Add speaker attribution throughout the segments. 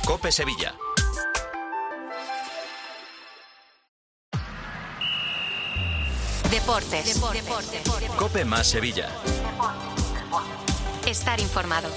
Speaker 1: COPE Sevilla.
Speaker 2: Deportes.
Speaker 1: COPE más Sevilla.
Speaker 2: Estar informado.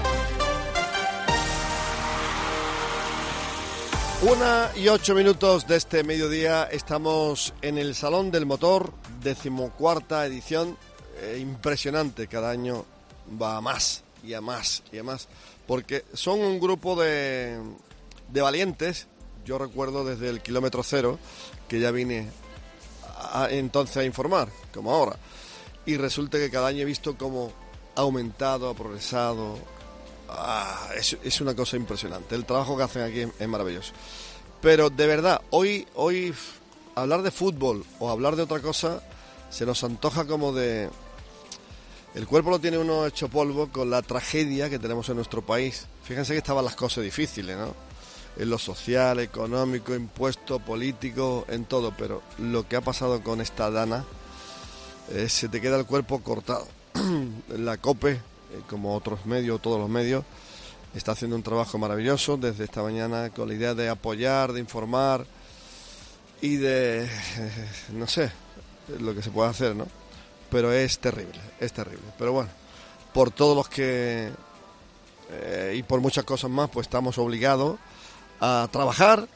Speaker 3: 1:08 de este mediodía. Estamos en el Salón del Motor, 14ª edición. Impresionante, cada año va a más y a más y a más, porque son un grupo de valientes. Yo recuerdo desde el kilómetro cero que ya vine entonces a informar, como ahora, y resulta que cada año he visto cómo ha aumentado, ha progresado. Es una cosa impresionante. El trabajo que hacen aquí es maravilloso. Pero de verdad, hoy hablar de fútbol o hablar de otra cosa se nos antoja como de... El cuerpo lo tiene uno hecho polvo con la tragedia que tenemos en nuestro país. Fíjense que estaban las cosas difíciles, ¿no? En lo social, económico, impuesto, político, en todo. Pero lo que ha pasado con esta Dana, se te queda el cuerpo cortado. La COPE, como otros medios, todos los medios, está haciendo un trabajo maravilloso desde esta mañana con la idea de apoyar, de informar y de, no sé, lo que se puede hacer, ¿no? Pero es terrible. Pero bueno, por todos los que, y por muchas cosas más, pues estamos obligados a trabajar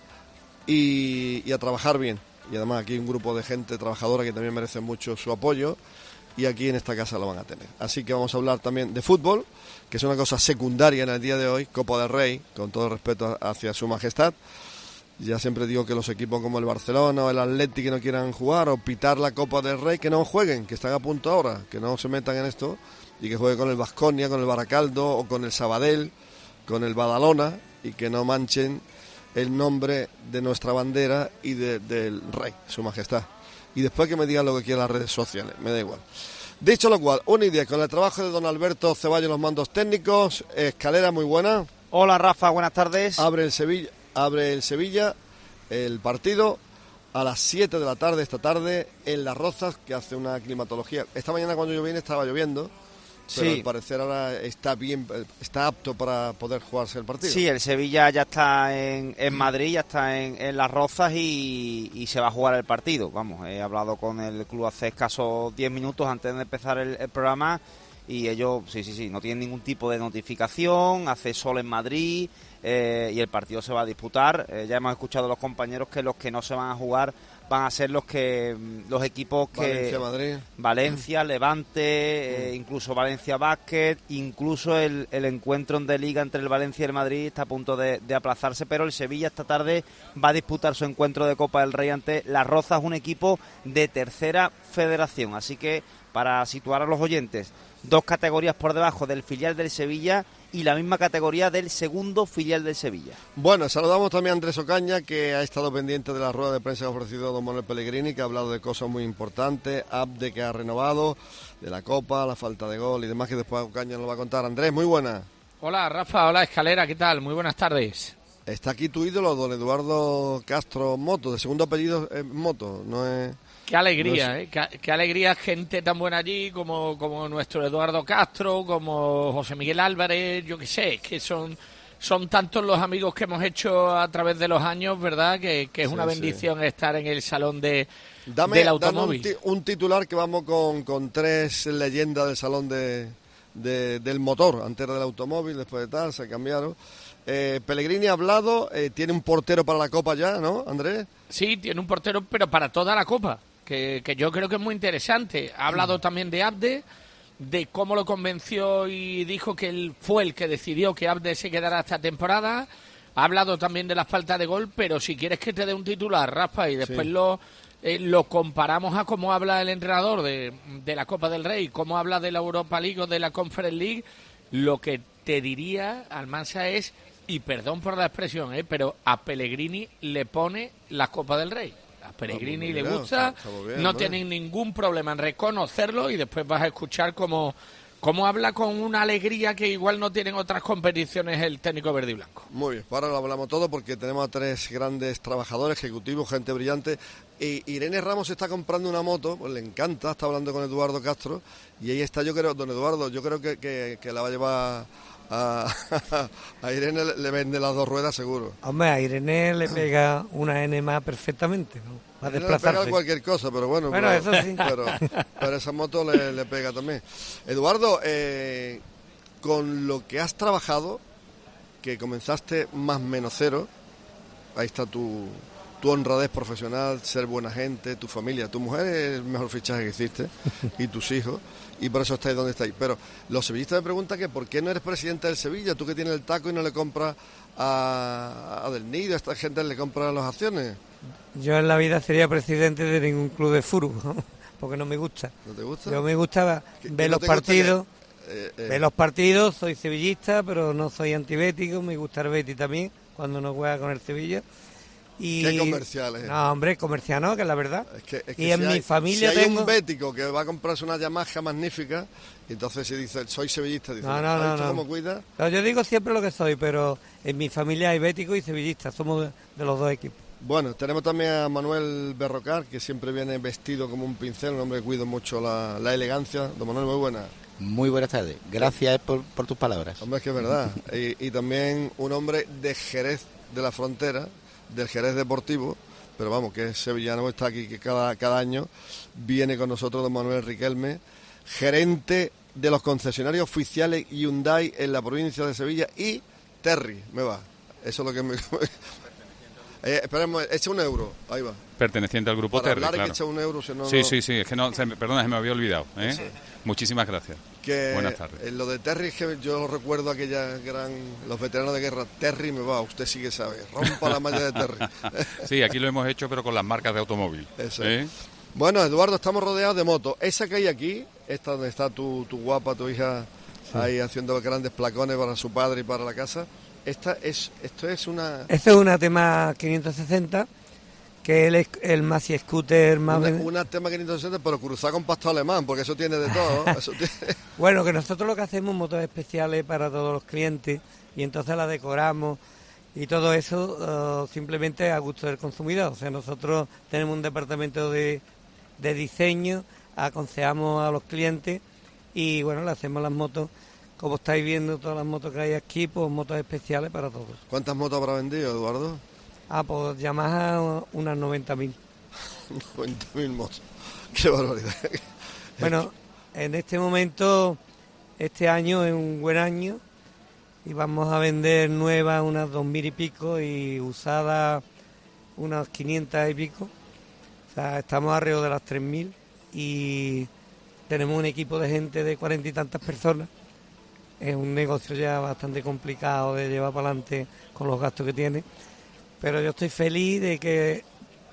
Speaker 3: y a trabajar bien. Y además aquí hay un grupo de gente trabajadora que también merece mucho su apoyo. Y aquí en esta casa lo van a tener. Así que vamos a hablar también de fútbol, que es una cosa secundaria en el día de hoy. Copa del Rey, con todo respeto hacia su majestad. Ya siempre digo que los equipos como el Barcelona o el Atleti que no quieran jugar o pitar la Copa del Rey, que no jueguen, que están a punto ahora, que no se metan en esto y que jueguen con el Baskonia, con el Baracaldo o con el Sabadell, con el Badalona, y que no manchen el nombre de nuestra bandera y del Rey, su majestad. Y después que me digan lo que quieran las redes sociales, me da igual. Dicho lo cual, una idea con el trabajo de don Alberto Ceballos en los mandos técnicos. Escalera, muy buena.
Speaker 4: Hola Rafa, buenas tardes.
Speaker 3: Abre el Sevilla el partido a las 7 de la tarde esta tarde en Las Rozas, que hace una climatología. Esta mañana cuando yo vine estaba lloviendo, pero sí, al parecer ahora está bien, está apto para poder jugarse el partido.
Speaker 4: Sí, el Sevilla ya está en Madrid, ya está en Las Rozas y se va a jugar el partido. Vamos, he hablado con el club hace escasos 10 minutos antes de empezar el programa y ellos, sí, no tienen ningún tipo de notificación, hace sol en Madrid y el partido se va a disputar. Ya hemos escuchado a los compañeros que los que no se van a jugar van a ser los equipos que Valencia, Levante, incluso Valencia Basket, incluso el encuentro de liga entre el Valencia y el Madrid está a punto de aplazarse, pero el Sevilla esta tarde va a disputar su encuentro de Copa del Rey ante Las Rozas, un equipo de tercera federación. Así que para situar a los oyentes, 2 categorías por debajo del filial del Sevilla y la misma categoría del segundo filial del Sevilla.
Speaker 3: Bueno, saludamos también a Andrés Ocaña, que ha estado pendiente de la rueda de prensa que ha ofrecido don Manuel Pellegrini, que ha hablado de cosas muy importantes, Abde que ha renovado, de la Copa, la falta de gol y demás, que después Ocaña nos lo va a contar. Andrés, muy buena.
Speaker 5: Hola Rafa, hola Escalera, ¿qué tal? Muy buenas tardes.
Speaker 3: Está aquí tu ídolo, don Eduardo Castro Moto, de segundo apellido es Moto, no es...
Speaker 5: Qué alegría, qué alegría, gente tan buena allí como nuestro Eduardo Castro, como José Miguel Álvarez, yo qué sé, que son tantos los amigos que hemos hecho a través de los años, ¿verdad? Que es una bendición estar en el salón del automóvil.
Speaker 3: Dame un titular, que vamos con 3 leyendas del salón del motor, antes del automóvil, después de tal, se cambiaron. Pellegrini ha hablado, tiene un portero para la Copa ya, ¿no, Andrés?
Speaker 5: Sí, tiene un portero, pero para toda la Copa, que yo creo que es muy interesante. Ha hablado también de Abde, de cómo lo convenció y dijo que él fue el que decidió que Abde se quedara esta temporada. Ha hablado también de la falta de gol, pero si quieres que te dé un titular, Rafa, y después lo comparamos a cómo habla el entrenador de la Copa del Rey, cómo habla de la Europa League o de la Conference League, lo que te diría, Almansa, es, y perdón por la expresión, pero a Pellegrini le pone la Copa del Rey. A Pellegrini le gusta, no tienen ningún problema en reconocerlo, y después vas a escuchar cómo habla con una alegría que igual no tienen otras competiciones el técnico verde y blanco.
Speaker 3: Muy bien, ahora lo hablamos todo porque tenemos a 3 grandes trabajadores, ejecutivos, gente brillante. Irene Ramos está comprando una moto, pues le encanta, está hablando con Eduardo Castro, y ahí está, yo creo, don Eduardo, yo creo que la va a llevar A Irene le vende las 2 ruedas seguro.
Speaker 2: Hombre, a Irene le pega una N más perfectamente, ¿no?
Speaker 3: A Irene le pega cualquier cosa, pero bueno.
Speaker 2: Eso sí.
Speaker 3: Pero esa moto le pega también. Eduardo, con lo que has trabajado, que comenzaste más menos cero, ahí está tu honradez profesional, ser buena gente, tu familia, tu mujer es el mejor fichaje que hiciste, y tus hijos, y por eso estáis donde estáis. Pero los sevillistas me preguntan que ¿por qué no eres presidente del Sevilla? Tú que tienes el taco y no le compras a Del Nido, a esta gente le compras las acciones.
Speaker 2: Yo en la vida sería presidente de ningún club de fútbol, ¿no? Porque no me gusta.
Speaker 3: ¿No te gusta?
Speaker 2: Yo me gusta ver los partidos. Ver los partidos, soy sevillista, pero no soy antibético, me gusta el Betis también, cuando no juega con el Sevilla. Y
Speaker 3: ¿qué comerciales?
Speaker 2: No, hombre, comercial no, que es la verdad.
Speaker 3: Es que
Speaker 2: y en mi familia
Speaker 3: si hay
Speaker 2: tengo...
Speaker 3: un bético que va a comprarse una Yamaha magnífica, y entonces si dice, soy sevillista, dice,
Speaker 2: no.
Speaker 3: ¿cómo cuida?
Speaker 2: No, yo digo siempre lo que soy, pero en mi familia hay béticos y sevillistas, somos de los dos equipos.
Speaker 3: Bueno, tenemos también a Manuel Berrocar, que siempre viene vestido como un pincel, un hombre que cuida mucho la elegancia. Don Manuel, muy buena.
Speaker 6: Muy buenas tardes, gracias por tus palabras.
Speaker 3: Hombre, es que es verdad. Y también un hombre de Jerez de la Frontera, del Jerez Deportivo, pero vamos, que es sevillano, está aquí, que cada año viene con nosotros don Manuel Riquelme, gerente de los concesionarios oficiales Hyundai en la provincia de Sevilla, y Terry, me va. Eso es lo que me... esperemos, echa un euro, ahí va.
Speaker 7: Perteneciente al grupo Terry,
Speaker 3: claro. Que
Speaker 7: claro.
Speaker 3: echa un euro, si no,
Speaker 7: sí, es que perdona, se me había olvidado.
Speaker 3: Sí.
Speaker 7: Muchísimas gracias. Buenas tardes.
Speaker 3: Lo de Terry, que yo recuerdo aquella los veteranos de guerra, Terry me va, usted sí que sabe, rompa la malla de Terry.
Speaker 7: Sí, aquí lo hemos hecho, pero con las marcas de automóvil.
Speaker 3: Eso. Bueno, Eduardo, estamos rodeados de motos. Esa que hay aquí, esta donde está tu guapa, tu hija, sí, ahí haciendo grandes placones para su padre y para la casa. Esto es una...
Speaker 2: Esto es una tema 560, que es el Maxi Scooter más...
Speaker 3: Una tema 560, pero cruzada con pasto alemán, porque eso tiene de todo.
Speaker 2: Bueno, que nosotros lo que hacemos motos especiales para todos los clientes, y entonces las decoramos, y todo eso simplemente a gusto del consumidor. O sea, nosotros tenemos un departamento de diseño, aconsejamos a los clientes, y bueno, le hacemos las motos. Como estáis viendo, todas las motos que hay aquí, pues motos especiales para todos.
Speaker 3: ¿Cuántas motos habrá vendido, Eduardo?
Speaker 2: Pues Yamaha unas 90.000.
Speaker 3: 90.000 motos. ¡Qué barbaridad!
Speaker 2: Bueno, en este momento, este año es un buen año y vamos a vender nuevas unas 2.000 y pico y usadas unas 500 y pico. O sea, estamos alrededor de las 3.000 y tenemos un equipo de gente de 40 y tantas personas. Es un negocio ya bastante complicado de llevar para adelante con los gastos que tiene, pero yo estoy feliz de que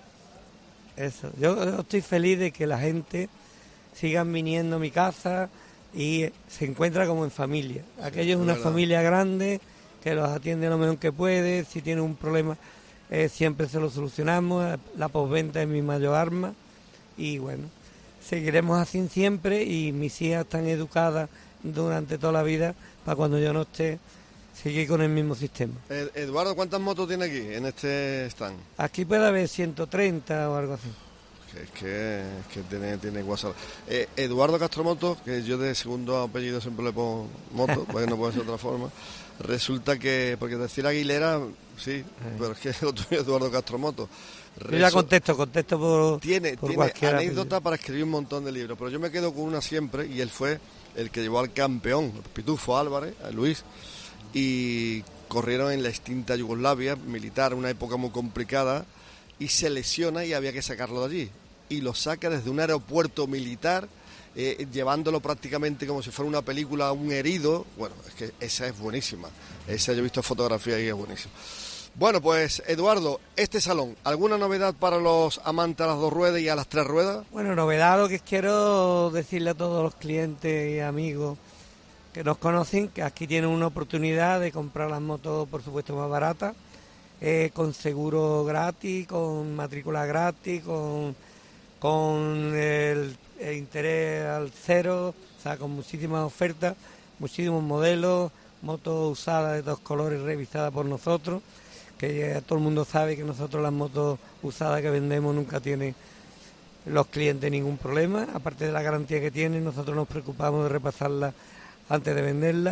Speaker 2: la gente sigan viniendo a mi casa y se encuentra como en familia. Aquello es una familia grande que los atiende lo mejor que puede. Si tiene un problema siempre se lo solucionamos. La postventa es mi mayor arma y bueno, seguiremos así siempre, y mis hijas están educadas durante toda la vida para cuando yo no esté seguir con el mismo sistema.
Speaker 3: Eduardo, ¿cuántas motos tiene aquí en este stand?
Speaker 2: Aquí puede haber 130 o algo así.
Speaker 3: Es que tiene WhatsApp. Eduardo Castromoto, que yo de segundo apellido siempre le pongo moto, porque no puede ser de otra forma. Resulta que, porque decir Aguilera, sí, pero es que lo tuyo es Eduardo Castromoto.
Speaker 2: Yo ya contesto por
Speaker 3: Tiene
Speaker 2: cualquier
Speaker 3: anécdota
Speaker 2: apellido
Speaker 3: para escribir un montón de libros, pero yo me quedo con una siempre, y él fue el que llevó al campeón, Pitufo Álvarez, a Luis, y corrieron en la extinta Yugoslavia militar, una época muy complicada, y se lesiona y había que sacarlo de allí. Y lo saca desde un aeropuerto militar, llevándolo prácticamente como si fuera una película a un herido. Bueno, es que esa es buenísima. Esa yo he visto fotografía y es buenísima. Bueno, pues Eduardo, este salón, ¿alguna novedad para los amantes a las 2 ruedas y a las 3 ruedas?
Speaker 2: Bueno, novedad, lo que quiero decirle a todos los clientes y amigos que nos conocen, que aquí tienen una oportunidad de comprar las motos, por supuesto, más baratas, con seguro gratis, con matrícula gratis, con el interés al cero, o sea, con muchísimas ofertas, muchísimos modelos, motos usadas de 2 colores revisadas por nosotros, que todo el mundo sabe que nosotros las motos usadas que vendemos nunca tienen los clientes ningún problema. Aparte de la garantía que tienen, nosotros nos preocupamos de repasarlas antes de venderlas.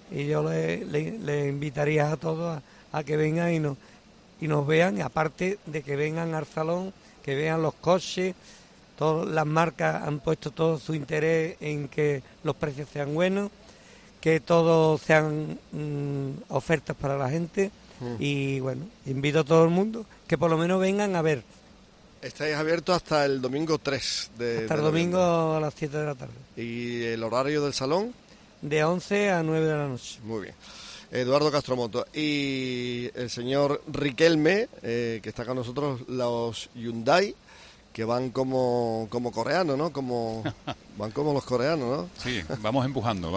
Speaker 2: y yo le invitaría a todos a que vengan y nos vean, aparte de que vengan al salón, que vean los coches. Todas las marcas han puesto todo su interés en que los precios sean buenos, que todos sean ofertas para la gente. Y bueno, invito a todo el mundo que por lo menos vengan a ver.
Speaker 3: Estáis abiertos hasta el domingo 3 de
Speaker 2: Hasta el domingo a las 7 de la tarde.
Speaker 3: ¿Y el horario del salón?
Speaker 2: De 11 a 9 de la noche.
Speaker 3: Muy bien. Eduardo Castromoto y el señor Riquelme, que está con nosotros, los Hyundai, que van como coreanos, ¿no? Van como los coreanos, ¿no?
Speaker 7: Sí, vamos empujando.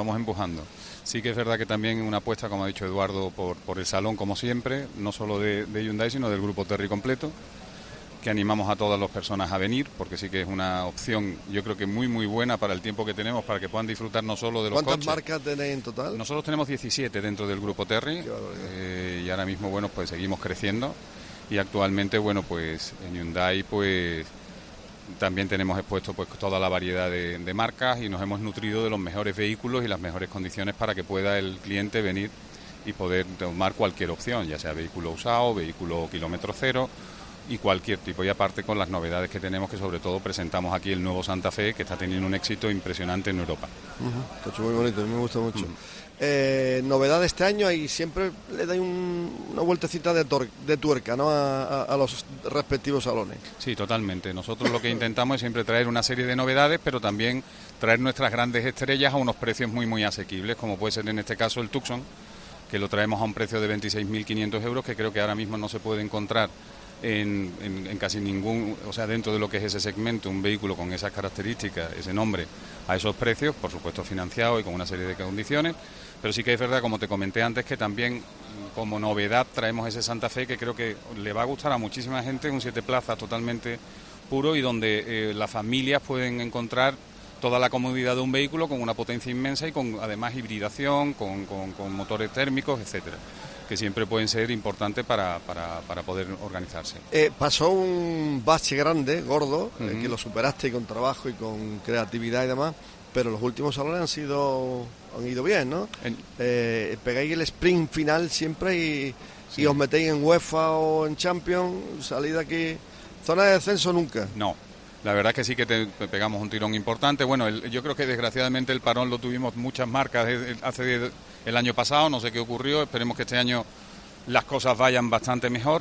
Speaker 7: Sí que es verdad que también una apuesta, como ha dicho Eduardo, por el salón, como siempre, no solo de Hyundai, sino del Grupo Terry completo, que animamos a todas las personas a venir, porque sí que es una opción, yo creo que muy muy buena para el tiempo que tenemos, para que puedan disfrutar no solo de los coches.
Speaker 3: ¿Cuántas marcas tenéis en total?
Speaker 7: Nosotros tenemos 17 dentro del Grupo Terry, y ahora mismo, bueno, pues seguimos creciendo, y actualmente, bueno, pues en Hyundai, pues también tenemos expuesto pues toda la variedad de marcas, y nos hemos nutrido de los mejores vehículos y las mejores condiciones para que pueda el cliente venir y poder tomar cualquier opción, ya sea vehículo usado, vehículo kilómetro cero y cualquier tipo. Y aparte con las novedades que tenemos, que sobre todo presentamos aquí el nuevo Santa Fe, que está teniendo un éxito impresionante en Europa.
Speaker 3: Coche muy bonito, a mí me gusta mucho. Novedad de este año, y siempre le dais una vueltecita de tuerca, ¿no? a los respectivos salones.
Speaker 7: Sí, totalmente. Nosotros lo que intentamos es siempre traer una serie de novedades, pero también traer nuestras grandes estrellas a unos precios muy muy asequibles, como puede ser en este caso el Tucson, que lo traemos a un precio de 26.500 euros, que creo que ahora mismo no se puede encontrar en casi ningún, o sea, dentro de lo que es ese segmento, un vehículo con esas características, ese nombre, a esos precios, por supuesto financiado y con una serie de condiciones. Pero sí que es verdad, como te comenté antes, que también como novedad traemos ese Santa Fe, que creo que le va a gustar a muchísima gente, un 7 plazas totalmente puro, y donde las familias pueden encontrar toda la comodidad de un vehículo con una potencia inmensa y con además hibridación, con motores térmicos, etcétera, que siempre pueden ser importantes para poder organizarse.
Speaker 3: Pasó un bache grande, gordo, que lo superaste con trabajo y con creatividad y demás, pero los últimos salones han ido bien, ¿no? Pegáis el sprint final siempre y os metéis en UEFA o en Champions, salid de aquí, zona de descenso nunca.
Speaker 7: No, la verdad es que sí que te pegamos un tirón importante. Bueno, yo creo que desgraciadamente el parón lo tuvimos muchas marcas hace el año pasado, no sé qué ocurrió, esperemos que este año las cosas vayan bastante mejor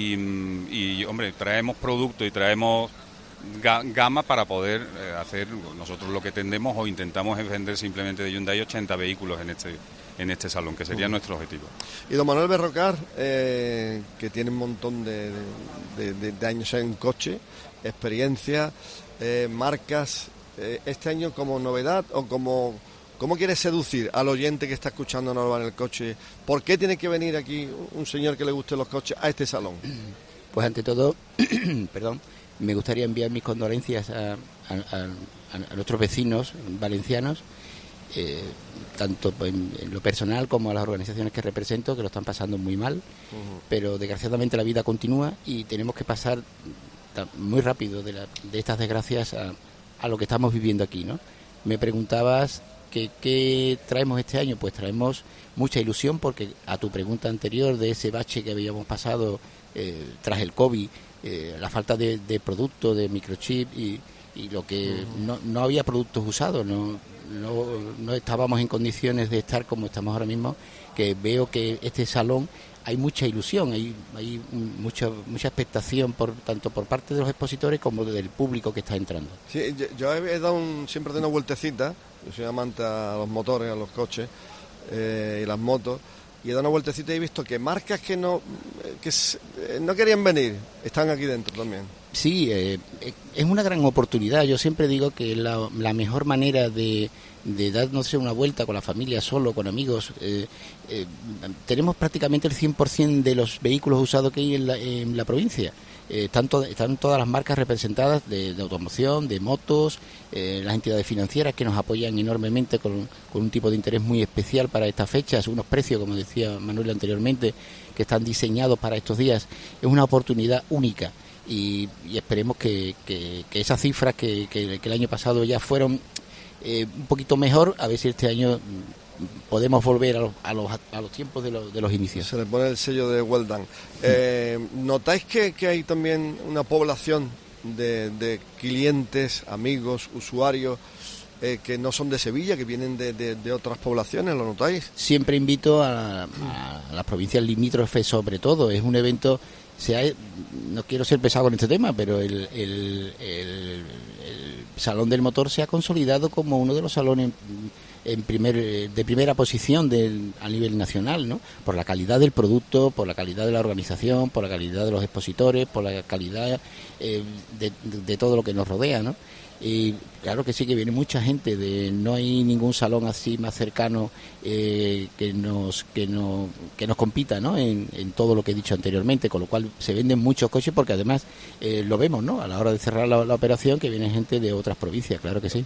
Speaker 7: y hombre, traemos producto y traemos gama para poder hacer. Nosotros lo que tendemos o intentamos es vender simplemente de Hyundai 80 vehículos en este salón, que sería nuestro objetivo.
Speaker 3: Y don Manuel Berrocar, que tiene un montón de años en coche, experiencia, marcas, este año como novedad o ¿cómo quieres seducir al oyente que está escuchando Norba en el coche? ¿Por qué tiene que venir aquí un señor que le guste los coches a este salón?
Speaker 6: Pues ante todo, perdón, me gustaría enviar mis condolencias a nuestros vecinos valencianos, tanto en lo personal como a las organizaciones que represento, que lo están pasando muy mal, pero desgraciadamente la vida continúa y tenemos que pasar muy rápido de estas desgracias a lo que estamos viviendo aquí, ¿no? Me preguntabas ¿qué traemos este año? Pues traemos mucha ilusión, porque a tu pregunta anterior de ese bache que habíamos pasado tras el COVID, la falta de productos, de microchip y lo que no había productos usados, no estábamos en condiciones de estar como estamos ahora mismo, que veo que este salón hay mucha ilusión, hay mucha expectación tanto por parte de los expositores como del público que está entrando.
Speaker 3: Sí, yo he dado siempre de una vueltecita, yo soy amante a los motores, a los coches y las motos, y he dado una vueltecita y he visto que marcas que no querían venir están aquí dentro también.
Speaker 6: Sí, es una gran oportunidad. Yo siempre digo que la mejor manera de darnos una vuelta con la familia, solo, con amigos. Tenemos prácticamente el 100% de los vehículos usados que hay en la provincia. Están todas las marcas representadas de automoción, de motos, las entidades financieras que nos apoyan enormemente con un tipo de interés muy especial para estas fechas, unos precios, como decía Manuel anteriormente, que están diseñados para estos días. Es una oportunidad única. Y esperemos que esas cifras que el año pasado ya fueron un poquito mejor, a ver si este año podemos volver a los tiempos de los inicios.
Speaker 3: Se le pone el sello de well done. ¿Notáis que hay también una población de clientes, amigos, usuarios que no son de Sevilla, que vienen de otras poblaciones? ¿Lo notáis?
Speaker 6: Siempre invito a las provincias limítrofes, sobre todo. Es un evento, no quiero ser pesado con este tema, pero el Salón del Motor se ha consolidado como uno de los salones de primera posición a nivel nacional, ¿no? Por la calidad del producto, por la calidad de la organización, por la calidad de los expositores, por la calidad de todo lo que nos rodea, ¿no? Y claro que sí, que viene mucha gente, no hay ningún salón así más cercano que nos compita, ¿no? En todo lo que he dicho anteriormente, con lo cual se venden muchos coches, porque además lo vemos, ¿no? A la hora de cerrar la operación, que viene gente de otras provincias, claro que sí.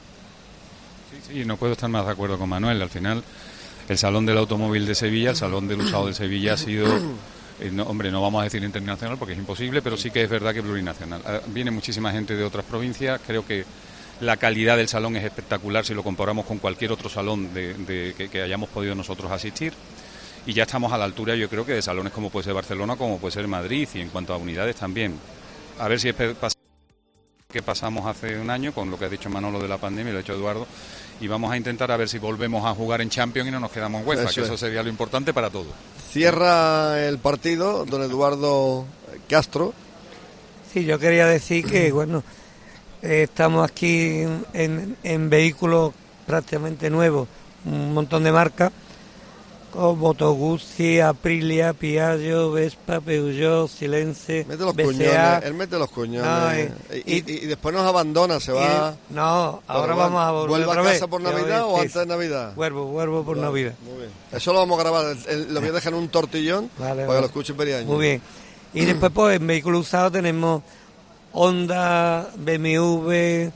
Speaker 7: Sí, no puedo estar más de acuerdo con Manuel. Al final, el Salón del Automóvil de Sevilla, el Salón del Usado de Sevilla ha sido, no vamos a decir internacional porque es imposible, pero sí que es verdad que plurinacional. Viene muchísima gente de otras provincias. Creo que la calidad del salón es espectacular si lo comparamos con cualquier otro salón que hayamos podido nosotros asistir. Y ya estamos a la altura, yo creo, que de salones como puede ser Barcelona, como puede ser Madrid, y en cuanto a unidades también. A ver si es que pasamos hace un año con lo que ha dicho Manolo de la pandemia y lo ha dicho Eduardo, y vamos a intentar a ver si volvemos a jugar en Champions y no nos quedamos en UEFA, eso sería lo importante para todos.
Speaker 3: Cierra el partido don Eduardo Castro.
Speaker 2: Sí, yo quería decir que, bueno, estamos aquí en vehículos prácticamente nuevos, un montón de marcas, como Moto Guzzi, Aprilia, Piaggio, Vespa, Peugeot, Silence,
Speaker 3: mete los
Speaker 2: BCA.
Speaker 3: Cuñones, él mete los cuñones y después nos abandona, se va.
Speaker 2: No, ahora vamos a volver.
Speaker 3: ¿Vuelve a casa por Navidad o antes de Navidad?
Speaker 2: Vuelvo por Navidad.
Speaker 3: Muy bien. Eso lo vamos a grabar, lo voy a dejar en un tortillón para que lo escuchen Periaño.
Speaker 2: Muy bien. Y después, pues, en vehículos usados tenemos Honda, BMW,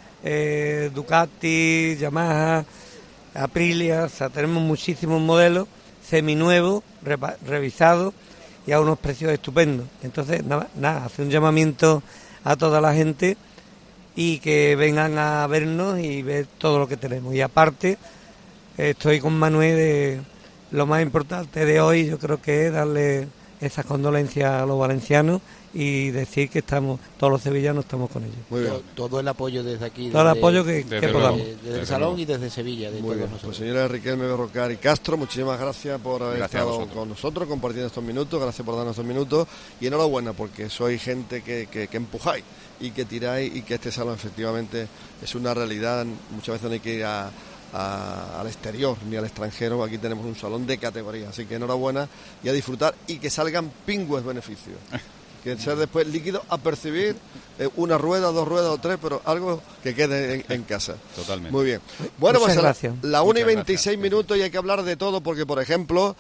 Speaker 2: Ducati, Yamaha, Aprilia, o sea, tenemos muchísimos modelos seminuevos, revisados y a unos precios estupendos. Entonces, nada, hace un llamamiento a toda la gente y que vengan a vernos y ver todo lo que tenemos. Y aparte, estoy con Manuel, lo más importante de hoy yo creo que es darle esas condolencias a los valencianos y decir que todos los sevillanos estamos con ellos.
Speaker 3: Muy bien.
Speaker 6: Todo el apoyo desde aquí.
Speaker 2: Todo el apoyo que podamos.
Speaker 6: Desde el salón y desde Sevilla.
Speaker 3: Muy bien. Pues señora Riquelme Berrocar y Castro, muchísimas gracias por haber estado con nosotros, compartiendo estos minutos, gracias por darnos estos minutos y enhorabuena porque sois gente que empujáis y que tiráis y que este salón efectivamente es una realidad. Muchas veces no hay que ir al exterior ni al extranjero, aquí tenemos un salón de categoría, así que enhorabuena y a disfrutar y que salgan pingües beneficios. Que sea después líquido a percibir, una rueda, 2 ruedas o 3, pero algo que quede en casa.
Speaker 7: Totalmente.
Speaker 3: Muy bien. Bueno,
Speaker 2: muchas
Speaker 3: pues
Speaker 2: gracias.
Speaker 3: la 1:26 minutos y hay que hablar de todo porque, por ejemplo,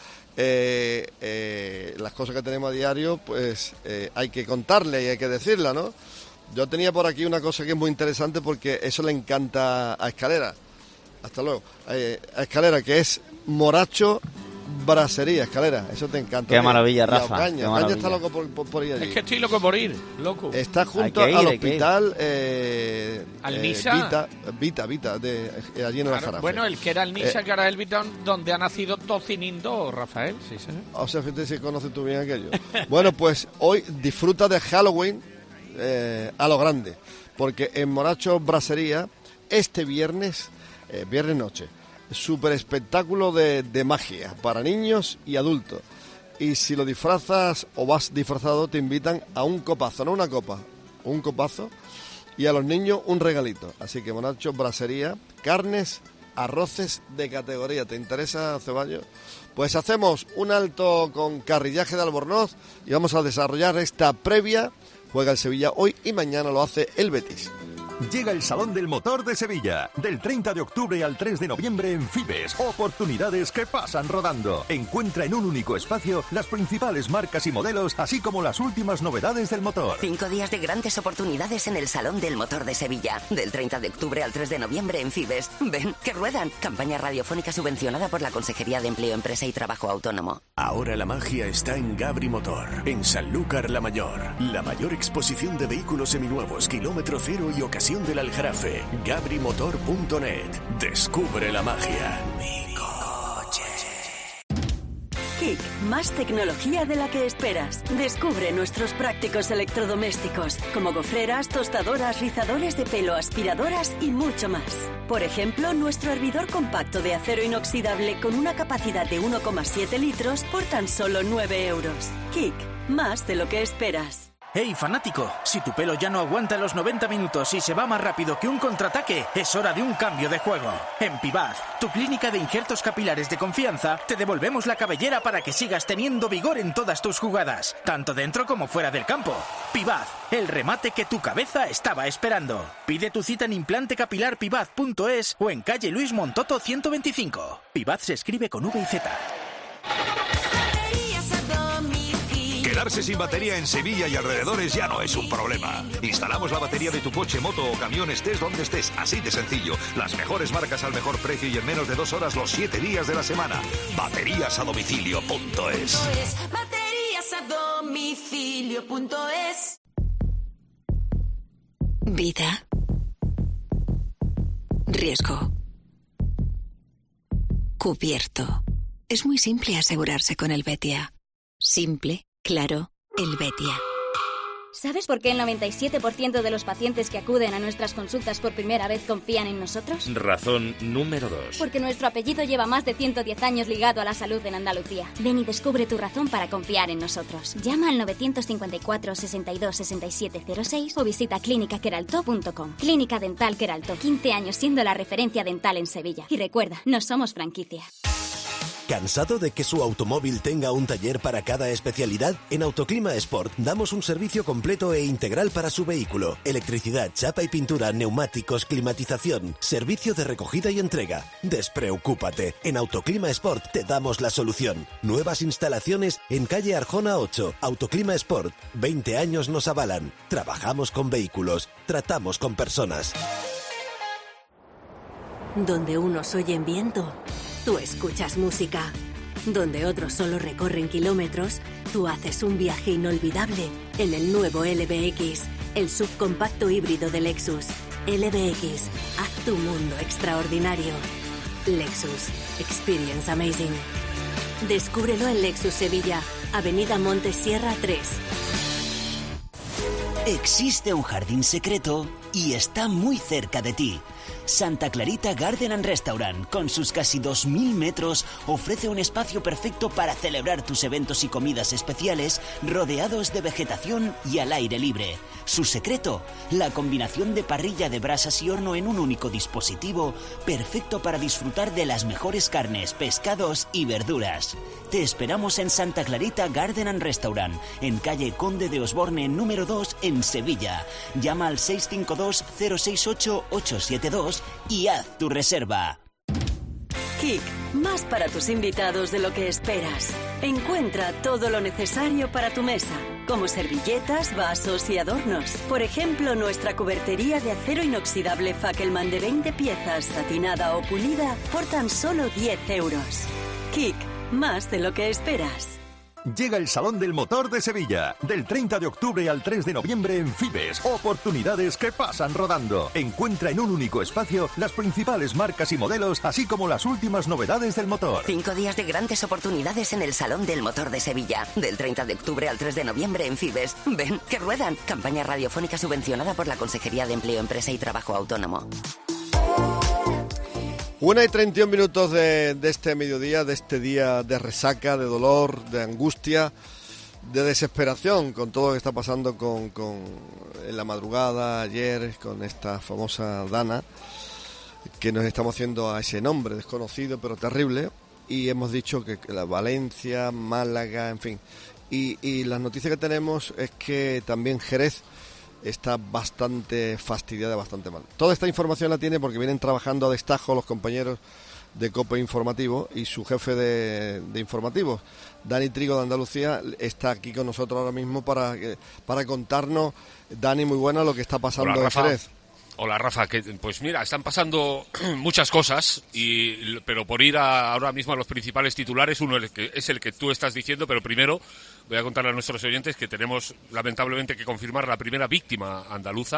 Speaker 3: las cosas que tenemos a diario, pues hay que contarle y hay que decirla, ¿no? Yo tenía por aquí una cosa que es muy interesante porque eso le encanta a Escalera. Hasta luego. A Escalera, que es Moracho Brasería, Escalera, eso te encanta.
Speaker 4: Qué maravilla, Rafa.
Speaker 3: Ocaña está loco por ir allí.
Speaker 5: Es que estoy loco por ir, loco.
Speaker 3: Está junto al hospital
Speaker 5: ¿Al Nisa?
Speaker 3: Vita, allí en el Jarafe.
Speaker 5: Bueno, el que era el Nisa, que ahora es el Vita, donde ha nacido Tocinindo, Rafael. Sí, sí.
Speaker 3: O sea, fíjate si conoces tú bien aquello. Bueno, pues hoy disfruta de Halloween a lo grande, porque en Moracho Brasería, este viernes noche, super espectáculo de magia para niños y adultos. Y si lo disfrazas o vas disfrazado, te invitan a un copazo, no una copa, un copazo, y a los niños un regalito. Así que Monacho Brasería, carnes, arroces de categoría. ¿Te interesa, Ceballos? Pues hacemos un alto con Carrillaje de Albornoz y vamos a desarrollar esta previa. Juega el Sevilla hoy y mañana lo hace el Betis.
Speaker 8: Llega el Salón del Motor de Sevilla. Del 30 de octubre al 3 de noviembre en Fibes. Oportunidades que pasan rodando. Encuentra en un único espacio las principales marcas y modelos, así como las últimas novedades del motor.
Speaker 9: 5 días de grandes oportunidades en el Salón del Motor de Sevilla. Del 30 de octubre al 3 de noviembre en Fibes. Ven, que ruedan. Campaña radiofónica subvencionada por la Consejería de Empleo, Empresa y Trabajo Autónomo.
Speaker 8: Ahora la magia está en Gabri Motor, en Sanlúcar la Mayor. La mayor exposición de vehículos seminuevos, kilómetro cero y ocasión del Aljarafe. GabriMotor.net. Descubre la magia. Nico.
Speaker 10: KIK, más tecnología de la que esperas. Descubre nuestros prácticos electrodomésticos, como gofreras, tostadoras, rizadores de pelo, aspiradoras y mucho más. Por ejemplo, nuestro hervidor compacto de acero inoxidable con una capacidad de 1,7 litros por tan solo 9 euros. KIK, más de lo que esperas.
Speaker 11: ¡Hey, fanático! Si tu pelo ya no aguanta los 90 minutos y se va más rápido que un contraataque, es hora de un cambio de juego. En Pibaz, tu clínica de injertos capilares de confianza, te devolvemos la cabellera para que sigas teniendo vigor en todas tus jugadas, tanto dentro como fuera del campo. Pibaz, el remate que tu cabeza estaba esperando. Pide tu cita en implantecapilarpibaz.es o en calle Luis Montoto 125. Pibaz se escribe con V y Z.
Speaker 8: Quedarse sin batería en Sevilla y alrededores ya no es un problema. Instalamos la batería de tu coche, moto o camión, estés donde estés, así de sencillo. Las mejores marcas al mejor precio y en menos de 2 horas los 7 días de la semana. Bateríasadomicilio.es.
Speaker 10: Bateríasadomicilio.es.
Speaker 12: Vida. Riesgo. Cubierto. Es muy simple asegurarse con el Betia. Simple, claro, el Betia.
Speaker 13: ¿Sabes por qué el 97% de los pacientes que acuden a nuestras consultas por primera vez confían en nosotros?
Speaker 14: Razón número 2.
Speaker 13: Porque nuestro apellido lleva más de 110 años ligado a la salud en Andalucía. Ven y descubre tu razón para confiar en nosotros. Llama al 954 62 67 06 o visita clínicaqueraltó.com. Clínica Dental Queraltó, 15 años siendo la referencia dental en Sevilla. Y recuerda, no somos franquicia.
Speaker 15: ¿Cansado de que su automóvil tenga un taller para cada especialidad? En Autoclima Sport damos un servicio completo e integral para su vehículo. Electricidad, chapa y pintura, neumáticos, climatización, servicio de recogida y entrega. Despreocúpate, en Autoclima Sport te damos la solución. Nuevas instalaciones en calle Arjona 8. Autoclima Sport, 20 años nos avalan. Trabajamos con vehículos, tratamos con personas.
Speaker 10: Donde unos oyen viento, tú escuchas música. Donde otros solo recorren kilómetros, tú haces un viaje inolvidable en el nuevo LBX, el subcompacto híbrido de Lexus. LBX, haz tu mundo extraordinario. Lexus, experience amazing. Descúbrelo en Lexus Sevilla, Avenida Montesierra 3.
Speaker 16: Existe un jardín secreto y está muy cerca de ti. Santa Clarita Garden and Restaurant, con sus casi 2000 metros, ofrece un espacio perfecto para celebrar tus eventos y comidas especiales, rodeados de vegetación y al aire libre. Su secreto, la combinación de parrilla de brasas y horno en un único dispositivo, perfecto para disfrutar de las mejores carnes, pescados y verduras. Te esperamos en Santa Clarita Garden and Restaurant, en calle Conde de Osborne número 2 en Sevilla. Llama al 652 068 872 y haz tu reserva.
Speaker 10: KIK, más para tus invitados de lo que esperas. Encuentra todo lo necesario para tu mesa, como servilletas, vasos y adornos. Por ejemplo, nuestra cubertería de acero inoxidable Fackelman de 20 piezas, satinada o pulida, por tan solo 10 euros. KIK, más de lo que esperas.
Speaker 8: Llega el Salón del Motor de Sevilla, del 30 de octubre al 3 de noviembre en Fibes. Oportunidades que pasan rodando. Encuentra en un único espacio las principales marcas y modelos, así como las últimas novedades del motor.
Speaker 9: 5 días de grandes oportunidades en el Salón del Motor de Sevilla, del 30 de octubre al 3 de noviembre en Fibes. Ven, que ruedan. Campaña radiofónica subvencionada por la Consejería de Empleo, Empresa y Trabajo Autónomo.
Speaker 3: 1:31 de este mediodía, de este día de resaca, de dolor, de angustia, de desesperación con todo lo que está pasando en la madrugada, ayer, con esta famosa Dana, que nos estamos haciendo a ese nombre desconocido pero terrible, y hemos dicho que la Valencia, Málaga, en fin. Y las noticias que tenemos es que también Jerez está bastante fastidiada, bastante mal. Toda esta información la tiene porque vienen trabajando a destajo los compañeros de COPE Informativo y su jefe de informativos, Dani Trigo de Andalucía, está aquí con nosotros ahora mismo para contarnos. Dani, muy buena, lo que está pasando en Jerez.
Speaker 17: Hola Rafa, pues mira, están pasando muchas cosas, pero por ir ahora mismo a los principales titulares, uno es el que tú estás diciendo, pero primero voy a contarle a nuestros oyentes que tenemos lamentablemente que confirmar la primera víctima andaluza.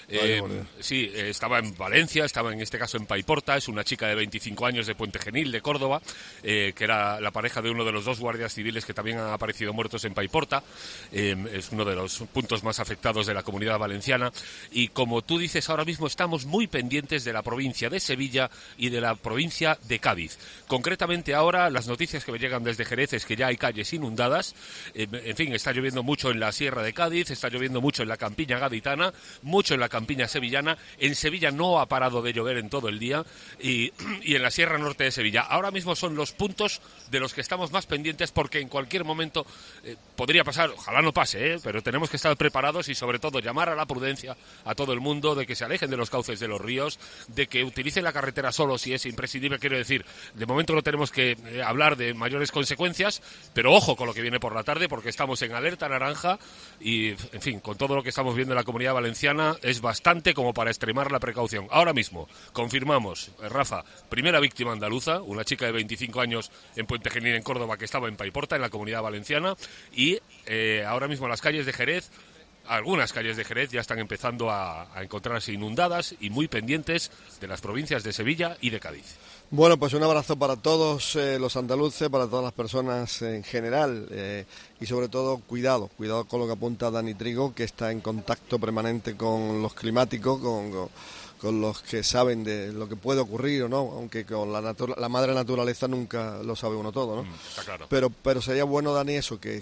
Speaker 17: Sí, estaba en Valencia, estaba en este caso en Paiporta, es una chica de 25 años de Puente Genil, de Córdoba, que era la pareja de uno de los 2 guardias civiles que también han aparecido muertos en Paiporta. Es uno de los puntos más afectados de la Comunidad Valenciana, y como tú dices, ahora mismo estamos muy pendientes de la provincia de Sevilla y de la provincia de Cádiz. Concretamente ahora las noticias que me llegan desde Jerez es que ya hay calles inundadas. En fin, está lloviendo mucho en la Sierra de Cádiz, está lloviendo mucho en la campiña gaditana, mucho en la campiña sevillana. En Sevilla no ha parado de llover en todo el día, y en la Sierra Norte de Sevilla. Ahora mismo son los puntos de los que estamos más pendientes, porque en cualquier momento podría pasar, ojalá no pase, pero tenemos que estar preparados y sobre todo llamar a la prudencia a todo el mundo, de que se alejen de los cauces de los ríos, de que utilicen la carretera solo si es imprescindible. Quiero decir, de momento no tenemos que hablar de mayores consecuencias, pero ojo con lo que viene por la tarde, porque estamos en alerta naranja y, en fin, con todo lo que estamos viendo en la Comunidad Valenciana es bastante como para extremar la precaución. Ahora mismo confirmamos, Rafa, primera víctima andaluza, una chica de 25 años en Puente Genil, en Córdoba, que estaba en Paiporta, en la Comunidad Valenciana, y ahora mismo las calles de Jerez, algunas calles de Jerez ya están empezando a encontrarse inundadas y muy pendientes de las provincias de Sevilla y de Cádiz.
Speaker 3: Bueno, pues un abrazo para todos los andaluces, para todas las personas en general, y sobre todo cuidado con lo que apunta Dani Trigo, que está en contacto permanente con los climáticos, con los que saben de lo que puede ocurrir o no, aunque con la madre naturaleza nunca lo sabe uno todo, ¿no?
Speaker 17: Está claro.
Speaker 3: Pero sería bueno, Dani, eso, que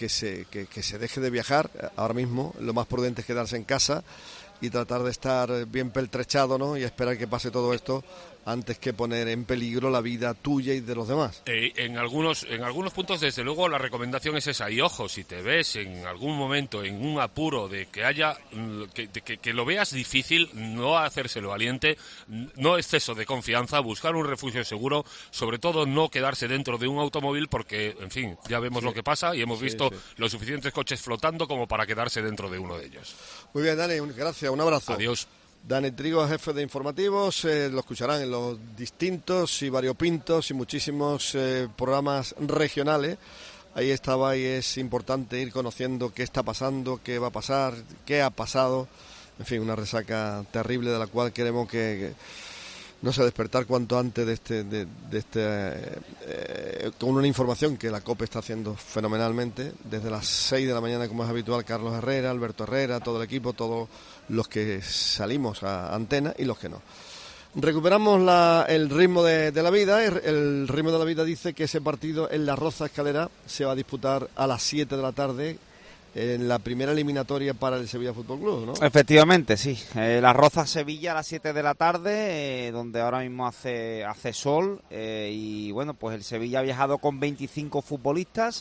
Speaker 3: se deje de viajar ahora mismo. Lo más prudente es quedarse en casa y tratar de estar bien pertrechado, ¿no? Y esperar que pase todo esto antes que poner en peligro la vida tuya y de los demás.
Speaker 17: En algunos puntos, desde luego, la recomendación es esa. Y ojo, si te ves en algún momento en un apuro de que haya que lo veas difícil, no hacérselo valiente, no exceso de confianza, buscar un refugio seguro, sobre todo no quedarse dentro de un automóvil, porque, en fin, ya vemos lo que pasa y hemos visto los suficientes coches flotando como para quedarse dentro de uno de ellos.
Speaker 3: Muy bien, Dani, gracias, un abrazo.
Speaker 17: Adiós.
Speaker 3: Dani Trigo, jefe de informativos, lo escucharán en los distintos y variopintos y muchísimos programas regionales. Ahí estaba, y es importante ir conociendo qué está pasando, qué va a pasar, qué ha pasado. En fin, una resaca terrible de la cual queremos que no sé, despertar cuanto antes con una información que la COPE está haciendo fenomenalmente, desde las 6 de la mañana, como es habitual, Carlos Herrera, Alberto Herrera, todo el equipo, todos los que salimos a antena y los que no. Recuperamos el ritmo de la vida. El ritmo de la vida dice que ese partido en La Roza Escalera se va a disputar a las 7 de la tarde, en la primera eliminatoria para el Sevilla Fútbol Club, ¿no?
Speaker 4: Efectivamente, sí. La Roza Sevilla a las 7 de la tarde, donde ahora mismo hace sol, y bueno, pues el Sevilla ha viajado con 25 futbolistas,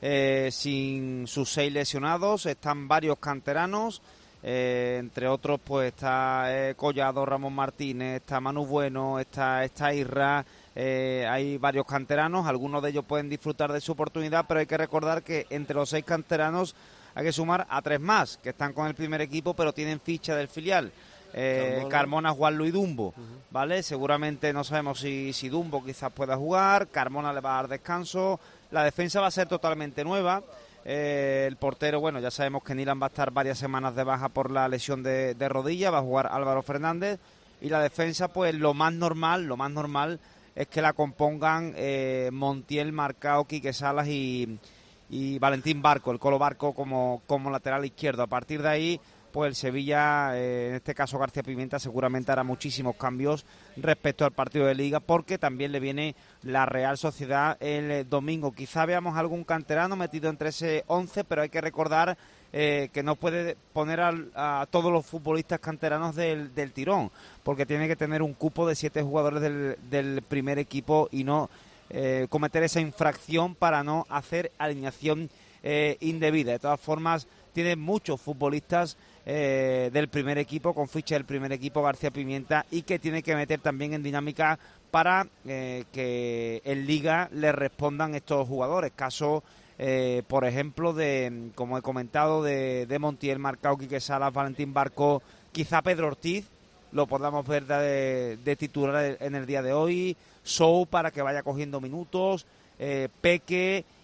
Speaker 4: sin sus 6 lesionados. Están varios canteranos, entre otros pues está Collado, Ramón Martínez, está Manu Bueno, está Irra. Hay varios canteranos, algunos de ellos pueden disfrutar de su oportunidad, pero hay que recordar que entre los 6 canteranos hay que sumar a 3 más, que están con el primer equipo, pero tienen ficha del filial. Carmona, Juan Luis Dumbo, ¿vale? Seguramente no sabemos si Dumbo quizás pueda jugar, Carmona le va a dar descanso, la defensa va a ser totalmente nueva. El portero, bueno, ya sabemos que Nilan va a estar varias semanas de baja por la lesión de rodilla, va a jugar Álvaro Fernández, y la defensa, pues lo más normal es que la compongan Montiel, Marcao, Quique Salas y Valentín Barco, el Colo Barco como lateral izquierdo. A partir de ahí, pues el Sevilla, en este caso García Pimienta, seguramente hará muchísimos cambios respecto al partido de Liga, porque también le viene la Real Sociedad el domingo. Quizá veamos algún canterano metido entre ese 11, pero hay que recordar que no puede poner a todos los futbolistas canteranos del tirón, porque tiene que tener un cupo de 7 jugadores del primer equipo y no cometer esa infracción para no hacer alineación indebida. De todas formas, tiene muchos futbolistas del primer equipo, con ficha del primer equipo, García Pimienta, y que tiene que meter también en dinámica para que en Liga le respondan estos jugadores. Caso, por ejemplo, como he comentado, de Montiel, Marcao, Quique Salas, Valentín Barco, quizá Pedro Ortiz lo podamos ver de titular en el día de hoy, Sou para que vaya cogiendo minutos, Peque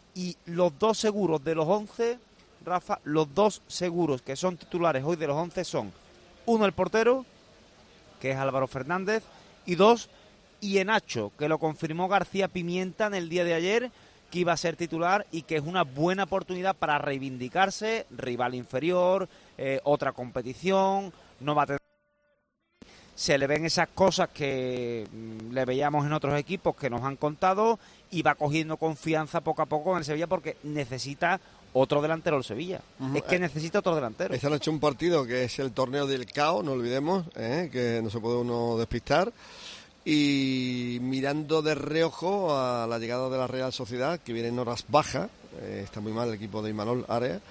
Speaker 4: y los 2 seguros de los 11, Rafa, los 2 seguros que son titulares hoy de los 11 son, uno el portero, que es Álvaro Fernández, y 2, Ienacho, que lo confirmó García Pimienta en el día de ayer, que iba a ser titular y que es una buena oportunidad para reivindicarse, rival inferior, otra competición, no va a tener... Se le ven esas cosas que le veíamos en otros equipos que nos han contado y va cogiendo confianza poco a poco en el Sevilla porque necesita otro delantero el Sevilla. Es que necesita otro delantero.
Speaker 3: Esta noche un partido que es el torneo del CAO, no olvidemos, que no se puede uno despistar. Y mirando de reojo a la llegada de la Real Sociedad, que viene en horas bajas, está muy mal el equipo de Imanol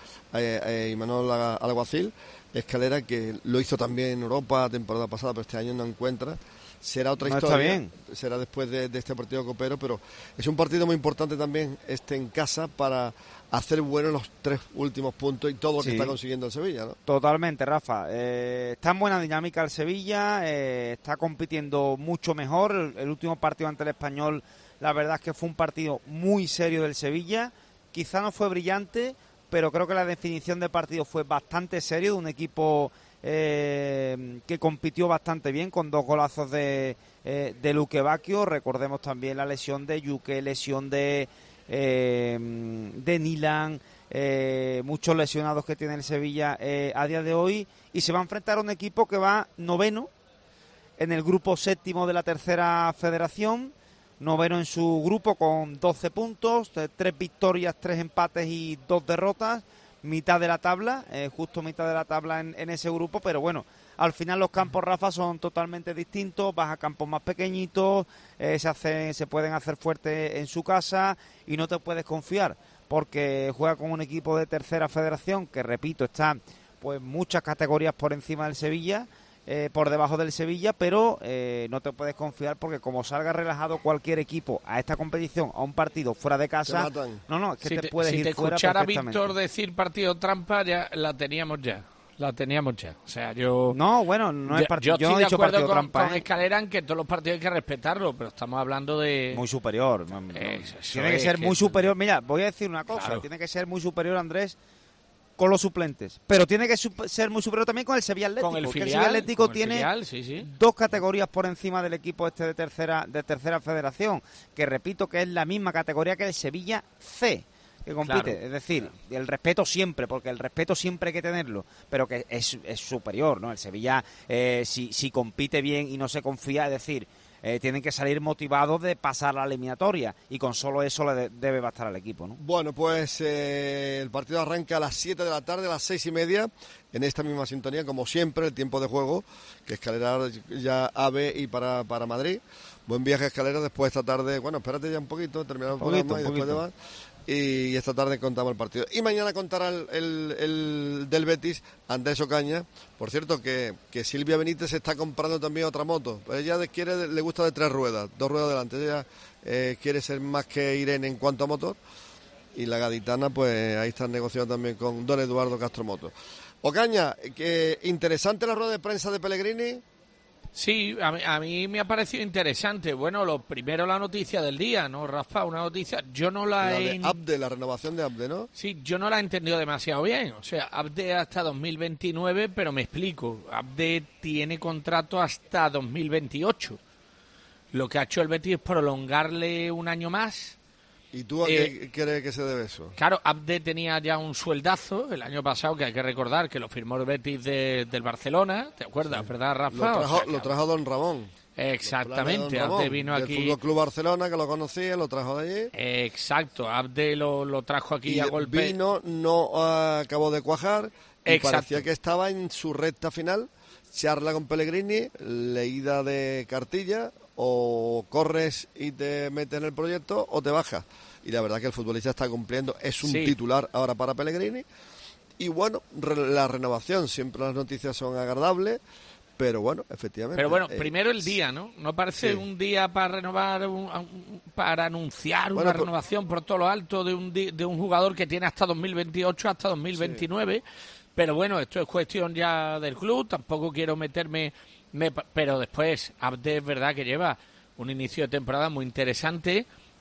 Speaker 3: Alguacil, Escalera, que lo hizo también en Europa la temporada pasada, pero este año no encuentra. Será otra historia,
Speaker 4: está bien.
Speaker 3: Será después de este partido copero, pero es un partido muy importante también en casa para hacer buenos los 3 últimos puntos y todo lo que está consiguiendo el Sevilla, ¿no?
Speaker 4: Totalmente, Rafa. Está en buena dinámica el Sevilla, está compitiendo mucho mejor. El último partido ante el Español, la verdad es que fue un partido muy serio del Sevilla. Quizá no fue brillante, pero creo que la definición de partido fue bastante serio, de un equipo que compitió bastante bien, con 2 golazos de Luque Bacchio. Recordemos también la lesión de Yuque, lesión de Nilan, muchos lesionados que tiene el Sevilla a día de hoy, y se va a enfrentar a un equipo que va 9º en el grupo 7º de la tercera federación, 9º en su grupo con 12 puntos, 3 victorias, 3 empates y 2 derrotas, mitad de la tabla, justo mitad de la tabla en ese grupo, pero bueno, al final los campos, Rafa, son totalmente distintos, vas a campos más pequeñitos, se pueden hacer fuertes en su casa y no te puedes confiar, porque juega con un equipo de tercera federación que, repito, está pues muchas categorías por encima del Sevilla, por debajo del Sevilla, pero no te puedes confiar porque como salga relajado cualquier equipo a esta competición, a un partido fuera de casa, es que te puedes ir fuera
Speaker 5: Si te escuchara
Speaker 4: perfectamente.
Speaker 5: Víctor decir partido trampa, ya la teníamos ya. O sea, yo...
Speaker 4: No, bueno, no es partido.
Speaker 5: Yo estoy
Speaker 4: no
Speaker 5: de acuerdo con
Speaker 4: trampa,
Speaker 5: Escalera en que todos los partidos hay que respetarlos, pero estamos hablando de...
Speaker 4: Muy superior. Tiene que ser muy superior. Mira, voy a decir una cosa.
Speaker 5: Claro.
Speaker 4: Tiene que ser muy superior, Andrés, con los suplentes. Pero tiene que ser muy superior también con el Sevilla Atlético.
Speaker 5: Con el filial,
Speaker 4: Sevilla Atlético
Speaker 5: con el
Speaker 4: tiene
Speaker 5: filial, sí.
Speaker 4: 2 categorías por encima del equipo de tercera federación, que repito que es la misma categoría que el Sevilla C, que compite.
Speaker 5: Claro,
Speaker 4: es decir, el respeto siempre, porque el respeto siempre hay que tenerlo, pero que es superior, ¿no? El Sevilla, si compite bien y no se confía, es decir, tienen que salir motivados de pasar la eliminatoria, y con solo eso le debe bastar al equipo, ¿no?
Speaker 3: Bueno, pues el partido arranca a las 7 de la tarde, a las 6:30, en esta misma sintonía, como siempre, el tiempo de juego, que Escalera ya AVE y para Madrid. Buen viaje, Escalera, después esta tarde, bueno, espérate ya un poquito, terminamos el programa y después te vas. Y esta tarde contamos el partido. Y mañana contará el del Betis, Andrés Ocaña. Por cierto, que Silvia Benítez está comprando también otra moto. Pues ella le gusta de 3 ruedas, 2 ruedas delante. Ella quiere ser más que Irene en cuanto a motor. Y la gaditana, pues ahí está negociando también con don Eduardo Castro Motos. Ocaña, que interesante la rueda de prensa de Pellegrini.
Speaker 5: Sí, a mí me ha parecido interesante. Bueno, lo primero, la noticia del día, ¿no, Rafa? Una noticia, yo no la he...
Speaker 3: de Abde, la renovación de Abde, ¿no?
Speaker 5: Sí, yo no la he entendido demasiado bien. O sea, Abde hasta 2029, pero me explico. Abde tiene contrato hasta 2028. Lo que ha hecho el Betis es prolongarle un año más.
Speaker 3: ¿Y tú a qué crees que se debe eso?
Speaker 5: Claro, Abde tenía ya un sueldazo el año pasado, que hay que recordar que lo firmó el Betis del Barcelona, ¿te acuerdas, verdad, Rafa?
Speaker 3: Lo trajo don Ramón.
Speaker 5: Exactamente, Abde vino aquí...
Speaker 3: Del Fútbol Club Barcelona, que lo conocía, lo trajo de allí.
Speaker 5: Exacto, Abde lo trajo aquí
Speaker 3: y
Speaker 5: a golpe.
Speaker 3: Vino, no acabó de cuajar, y parecía que estaba en su recta final, charla con Pellegrini, leída de cartilla, o corres y te metes en el proyecto o te bajas. Y la verdad que el futbolista está cumpliendo, es un titular ahora para Pellegrini. Y bueno, la renovación, siempre las noticias son agradables, pero bueno, efectivamente.
Speaker 5: Pero bueno, primero el día, ¿no? ¿No parece un día para renovar, para anunciar una renovación por todo lo alto de un jugador que tiene hasta 2028, hasta 2029? Sí. Pero bueno, esto es cuestión ya del club, tampoco quiero meterme... pero después, Abde es verdad que lleva un inicio de temporada muy interesante,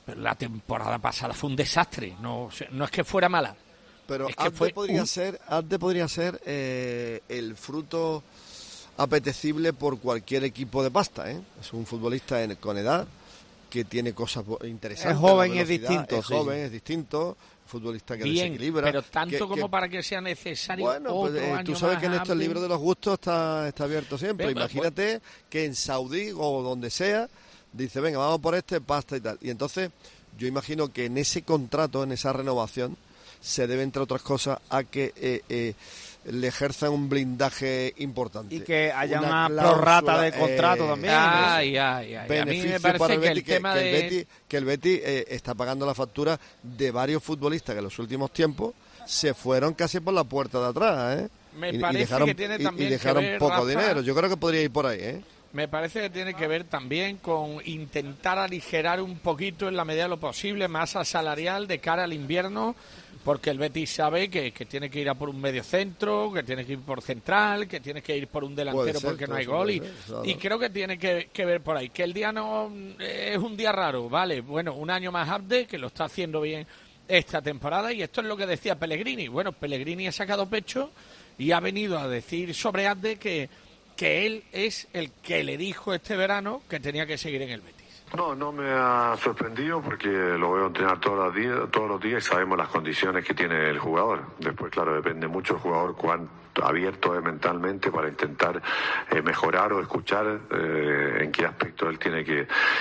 Speaker 5: pero la temporada pasada fue un desastre. No es que fuera mala.
Speaker 3: Pero
Speaker 5: es que
Speaker 3: Abde podría ser el fruto apetecible por cualquier equipo de pasta, ¿eh? Es un futbolista con edad que tiene cosas interesantes.
Speaker 4: Es joven y es distinto.
Speaker 3: Es distinto. Futbolista que
Speaker 5: bien,
Speaker 3: desequilibra.
Speaker 5: Pero tanto como para que sea necesario.
Speaker 3: Bueno, pues, tú sabes que en esto el libro de los gustos está abierto siempre. Imagínate que en Saudí o donde sea, dice, venga, vamos por pasta y tal. Y entonces, yo imagino que en ese contrato, en esa renovación, se debe, entre otras cosas, a que le ejerzan un blindaje importante.
Speaker 4: Y que haya una prorrata de contrato también.
Speaker 3: Beneficio a mí me parece para el Betis, que el Betis está pagando la factura de varios futbolistas que en los últimos tiempos se fueron casi por la puerta de atrás, ¿eh?
Speaker 5: Me parece que tiene también
Speaker 3: dejaron
Speaker 5: que ver,
Speaker 3: poco
Speaker 5: Rafa,
Speaker 3: dinero. Yo creo que podría ir por ahí, ¿eh?
Speaker 5: Me parece que tiene que ver también con intentar aligerar un poquito, en la medida de lo posible, masa salarial de cara al invierno, porque el Betis sabe que tiene que ir a por un medio centro, que tiene que ir por central, que tiene que ir por un delantero porque no hay gol, y creo que tiene que ver por ahí. Que el día no es un día raro, vale, bueno, un año más Abde, que lo está haciendo bien esta temporada, y esto es lo que decía Pellegrini. Bueno, Pellegrini ha sacado pecho y ha venido a decir sobre Abde que él es el que le dijo este verano que tenía que seguir en el Betis.
Speaker 18: No me ha sorprendido porque lo veo entrenar todos los días y sabemos las condiciones que tiene el jugador. Después, claro, depende mucho el jugador cuánto abierto es mentalmente para intentar mejorar o escuchar en qué aspecto él tiene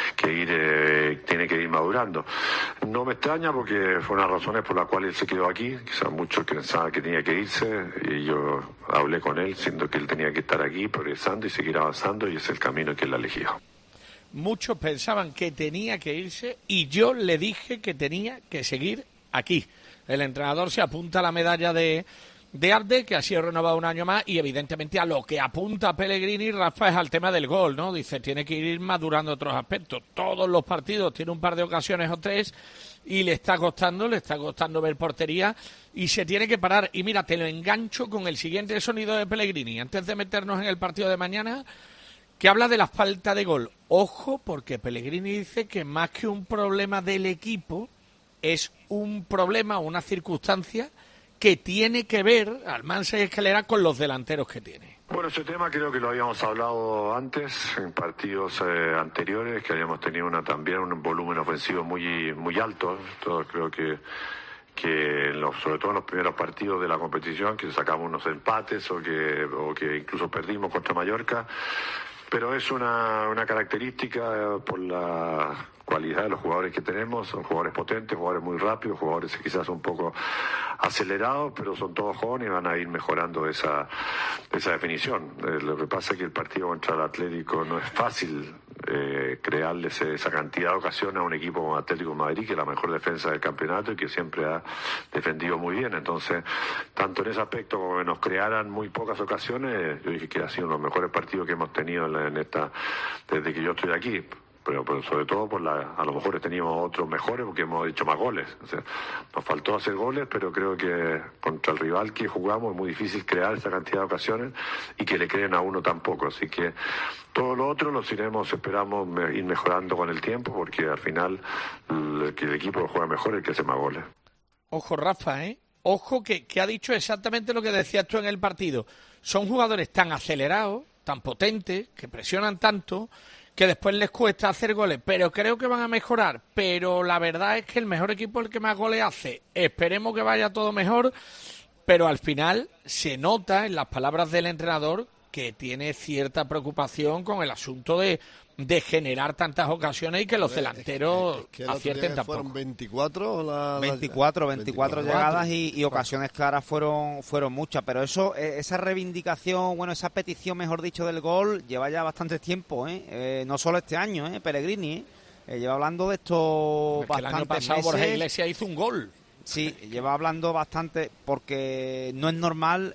Speaker 18: que ir madurando. No me extraña porque fue una razón por la cual él se quedó aquí. Quizás muchos pensaban que tenía que irse y yo hablé con él siendo que él tenía que estar aquí progresando y seguir avanzando, y es el camino que él ha elegido.
Speaker 5: Muchos pensaban que tenía que irse y yo le dije que tenía que seguir aquí. El entrenador se apunta a la medalla de Abde, que ha sido renovado un año más, y evidentemente a lo que apunta Pellegrini, Rafa, es al tema del gol, ¿no? Dice, tiene que ir madurando otros aspectos. Todos los partidos tiene un par de ocasiones o tres y le está costando ver portería y se tiene que parar. Y mira, te lo engancho con el siguiente sonido de Pellegrini, antes de meternos en el partido de mañana, que habla de la falta de gol. Ojo, porque Pellegrini dice que más que un problema del equipo, es un problema, una circunstancia que tiene que ver, Almansa y Escalera, con los delanteros que tiene.
Speaker 18: Bueno, ese tema creo que lo habíamos hablado antes, en partidos anteriores, que habíamos tenido también un volumen ofensivo muy alto. Todos creo que sobre todo en los primeros partidos de la competición, que sacamos unos empates o que incluso perdimos contra Mallorca. Pero es una característica por la cualidad de los jugadores que tenemos. Son jugadores potentes, jugadores muy rápidos, jugadores quizás un poco acelerados, pero son todos jóvenes y van a ir mejorando esa definición. Lo que pasa es que el partido contra el Atlético no es fácil crearles esa cantidad de ocasiones a un equipo como Atlético de Madrid, que es la mejor defensa del campeonato y que siempre ha defendido muy bien. Entonces, tanto en ese aspecto como que nos crearan muy pocas ocasiones, yo dije que ha sido uno de los mejores partidos que hemos tenido desde que yo estoy aquí. Pero sobre todo a lo mejor teníamos otros mejores porque hemos hecho más goles. O sea, nos faltó hacer goles, pero creo que contra el rival que jugamos es muy difícil crear esa cantidad de ocasiones y que le creen a uno tampoco. Así que todo lo otro esperamos ir mejorando con el tiempo, porque al final el equipo que juega mejor es el que hace más goles.
Speaker 5: Ojo, Rafa, Ojo que ha dicho exactamente lo que decías tú en el partido. Son jugadores tan acelerados, tan potentes, que presionan tanto, que después les cuesta hacer goles, pero creo que van a mejorar. Pero la verdad es que el mejor equipo es el que más goles hace. Esperemos que vaya todo mejor, pero al final se nota en las palabras del entrenador que tiene cierta preocupación con el asunto de generar tantas ocasiones y que los delanteros acierten tampoco.
Speaker 3: ¿Fueron 24
Speaker 4: 24 llegadas y ocasiones claras fueron muchas, pero esa reivindicación, esa petición, mejor dicho, del gol lleva ya bastante tiempo, no solo este año, Pellegrini, lleva hablando de esto bastantes
Speaker 5: el año pasado
Speaker 4: meses.
Speaker 5: Borja Iglesias hizo un gol.
Speaker 4: Sí, lleva hablando bastante, porque no es normal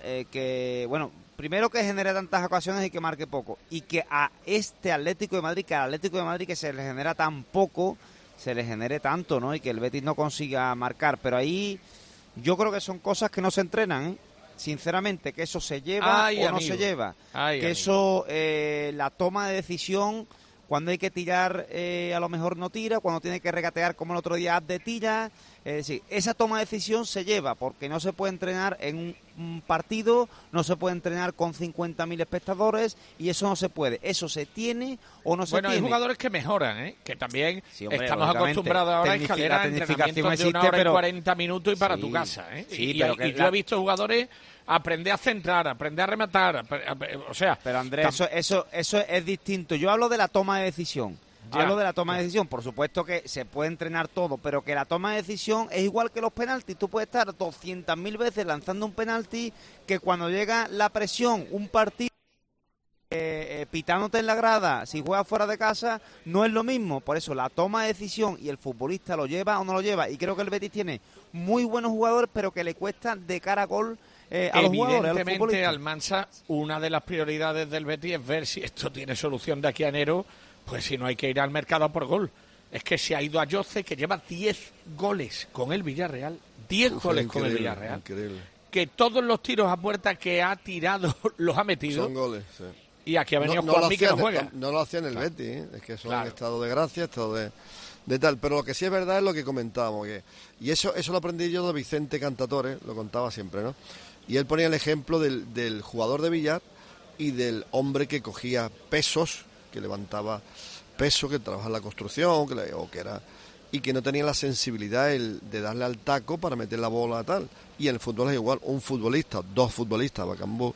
Speaker 4: primero que genere tantas ocasiones y que marque poco, y que a este Atlético de Madrid, que se le genera tan poco, se le genere tanto, ¿no? Y que el Betis no consiga marcar. Pero ahí yo creo que son cosas que no se entrenan, sinceramente, que eso se lleva no se lleva. Eso, la toma de decisión, cuando hay que tirar a lo mejor no tira, cuando tiene que regatear como el otro día Abde tira. Es decir, esa toma de decisión se lleva, porque no se puede entrenar en un partido, no se puede entrenar con 50.000 espectadores, y eso no se puede. Eso se tiene o no se tiene.
Speaker 5: Bueno, hay jugadores que mejoran, que también
Speaker 4: sí, hombre,
Speaker 5: estamos acostumbrados ahora a escaleras, entrenamientos de 1 hora y 40 minutos y para tu casa.
Speaker 4: Sí,
Speaker 5: y yo he visto jugadores aprender a centrar, aprender a rematar, o sea...
Speaker 4: Pero Andrés, eso es distinto. Yo hablo de la toma de decisión. Hablo de la toma de decisión. Por supuesto que se puede entrenar todo, pero que la toma de decisión es igual que los penaltis. Tú puedes estar 200.000 veces lanzando un penalti, que cuando llega la presión, un partido pitándote en la grada, si juegas fuera de casa, no es lo mismo. Por eso la toma de decisión, y el futbolista lo lleva o no lo lleva. Y creo que el Betis tiene muy buenos jugadores, pero que le cuesta de cara a gol a los jugadores.
Speaker 5: Evidentemente, Almansa, una de las prioridades del Betis es ver si esto tiene solución de aquí a enero. Pues si no, hay que ir al mercado por gol. Es que se ha ido a Jose, que lleva 10 goles con el Villarreal. 10 goles con el Villarreal.
Speaker 3: Increíble.
Speaker 5: Que todos los tiros a puerta que ha tirado los ha metido.
Speaker 3: Son goles, sí.
Speaker 5: Y aquí ha venido Juanmi, que no juega.
Speaker 3: No lo hacía en el Betis, es que son en estado de gracia, estado de tal. Pero lo que sí es verdad es lo que comentábamos. Y eso lo aprendí yo de Vicente Cantatore, lo contaba siempre, ¿no? Y él ponía el ejemplo del jugador de billar y del hombre que cogía pesos, que levantaba peso, que trabaja en la construcción, y que no tenía la sensibilidad de darle al taco para meter la bola tal. Y en el fútbol es igual, un futbolista, 2 futbolistas, Bacambú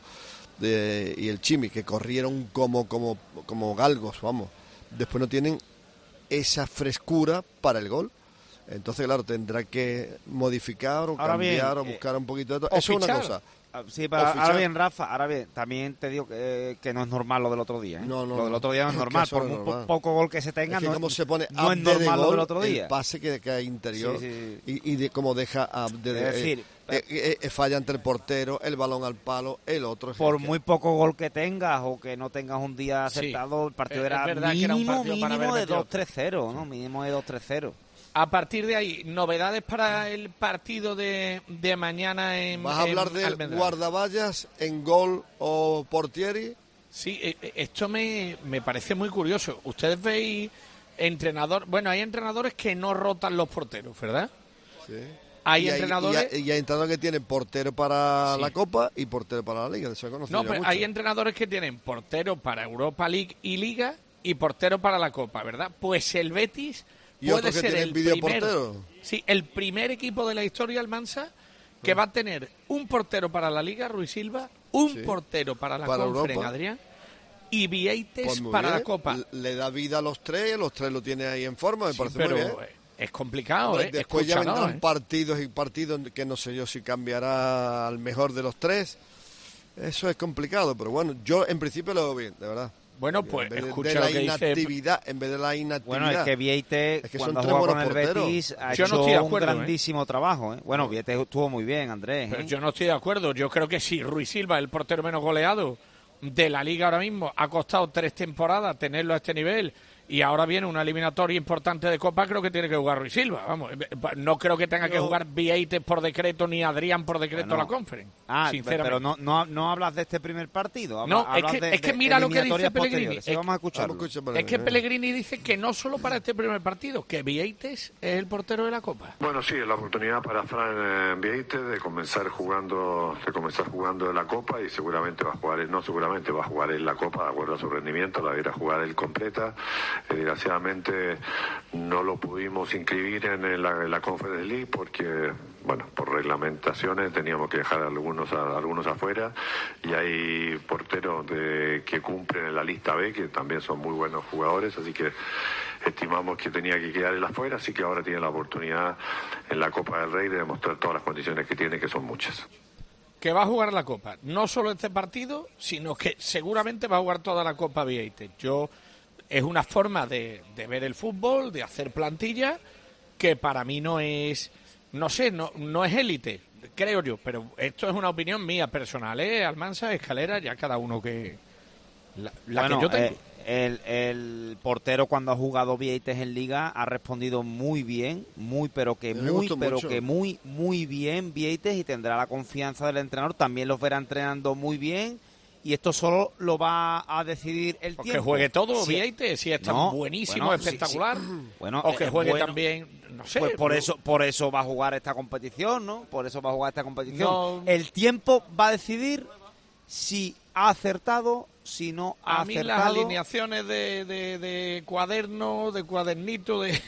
Speaker 3: y el Chimi, que corrieron como galgos, vamos, después no tienen esa frescura para el gol. Entonces, claro, tendrá que modificar o cambiar o buscar un poquito de todo. Eso es una cosa.
Speaker 4: Sí, pero ahora bien, Rafa, también te digo que no es normal lo del otro día. Lo del otro día no es normal. Por muy poco gol que se tenga,
Speaker 3: no, se pone
Speaker 4: no es normal lo del otro día.
Speaker 3: El pase que hay interior y de cómo deja falla ante el portero, el balón al palo, el otro.
Speaker 4: Por muy poco gol que tengas o que no tengas un día acertado, el partido era mínimo de 2-3-0, ¿no? Mínimo de 2-3-0.
Speaker 5: A partir de ahí, novedades para el partido de mañana en
Speaker 3: ¿Vas a hablar de guardaballas en gol o portieri?
Speaker 5: Sí, esto me parece muy curioso. Ustedes veis hay entrenadores que no rotan los porteros, ¿verdad?
Speaker 3: Sí.
Speaker 5: Hay entrenadores...
Speaker 3: Y hay entrenadores que tienen portero para la Copa y portero para la Liga. Eso
Speaker 5: no, pero hay entrenadores que tienen portero para Europa League y Liga y portero para la Copa, ¿verdad? Pues el Betis... puede ser el primer equipo de la historia, Almansa, que va a tener un portero para la Liga, Ruiz Silva, un portero para la Conference, Adrián, y Vieites para la Copa.
Speaker 3: Le da vida a los tres lo tiene ahí en forma, me parece muy bien.
Speaker 5: Es complicado,
Speaker 3: Después ya vendrán partidos que no sé yo si cambiará al mejor de los tres. Eso es complicado, pero bueno, yo en principio lo veo bien, de verdad.
Speaker 5: Bueno, pues escucha
Speaker 3: lo que dice. En vez de la inactividad.
Speaker 4: Bueno, es que Vieites, cuando juega con el Betis, ha hecho un grandísimo trabajo. Bueno, Vieites estuvo muy bien, Andrés.
Speaker 5: Pero yo no estoy de acuerdo. Yo creo que sí, Ruiz Silva, el portero menos goleado de la Liga ahora mismo, ha costado 3 temporadas tenerlo a este nivel. Y ahora viene una eliminatoria importante de Copa, creo que tiene que jugar Ruiz Silva. Vamos, no creo que tenga que jugar Vieites por decreto ni Adrián por decreto la Conference.
Speaker 4: Pero no hablas de este primer partido.
Speaker 5: Es que mira lo que dice Pellegrini.
Speaker 4: Vamos a escucharlo.
Speaker 5: Es que Pellegrini dice que no solo para este primer partido, que Vieites es el portero de la Copa.
Speaker 18: Bueno, sí, es la oportunidad para Fran Vieites de comenzar jugando de la Copa, y seguramente va a jugar en la Copa de acuerdo a su rendimiento, la irá a jugar él completa. Desgraciadamente no lo pudimos inscribir en la Conference League porque, bueno, por reglamentaciones teníamos que dejar a algunos afuera, y hay porteros que cumplen en la lista B que también son muy buenos jugadores, así que estimamos que tenía que quedar él afuera, así que ahora tiene la oportunidad en la Copa del Rey de demostrar todas las condiciones que tiene, que son muchas.
Speaker 5: Que va a jugar la Copa, no solo este partido, sino que seguramente va a jugar toda la Copa Vieites. Es una forma de ver el fútbol, de hacer plantilla, que para mí no es, no es élite, creo yo, pero esto es una opinión mía personal, Almansa, Escalera, ya cada uno que que yo tengo.
Speaker 4: El portero, cuando ha jugado Vieites en Liga, ha respondido muy bien, muy bien Vieites, y tendrá la confianza del entrenador. También los verá entrenando muy bien y esto solo lo va a decidir el tiempo.
Speaker 5: Que juegue todo,
Speaker 4: Sí.
Speaker 5: Vieite, si es tan buenísimo, espectacular.
Speaker 4: Bueno,
Speaker 5: o que juegue también, no sé.
Speaker 4: Pues por eso va a jugar esta competición, ¿no? Por eso va a jugar esta competición.
Speaker 5: No.
Speaker 4: El tiempo va a decidir si ha acertado, si no ha
Speaker 5: A mí
Speaker 4: acertado.
Speaker 5: las alineaciones de cuaderno, de cuadernito, de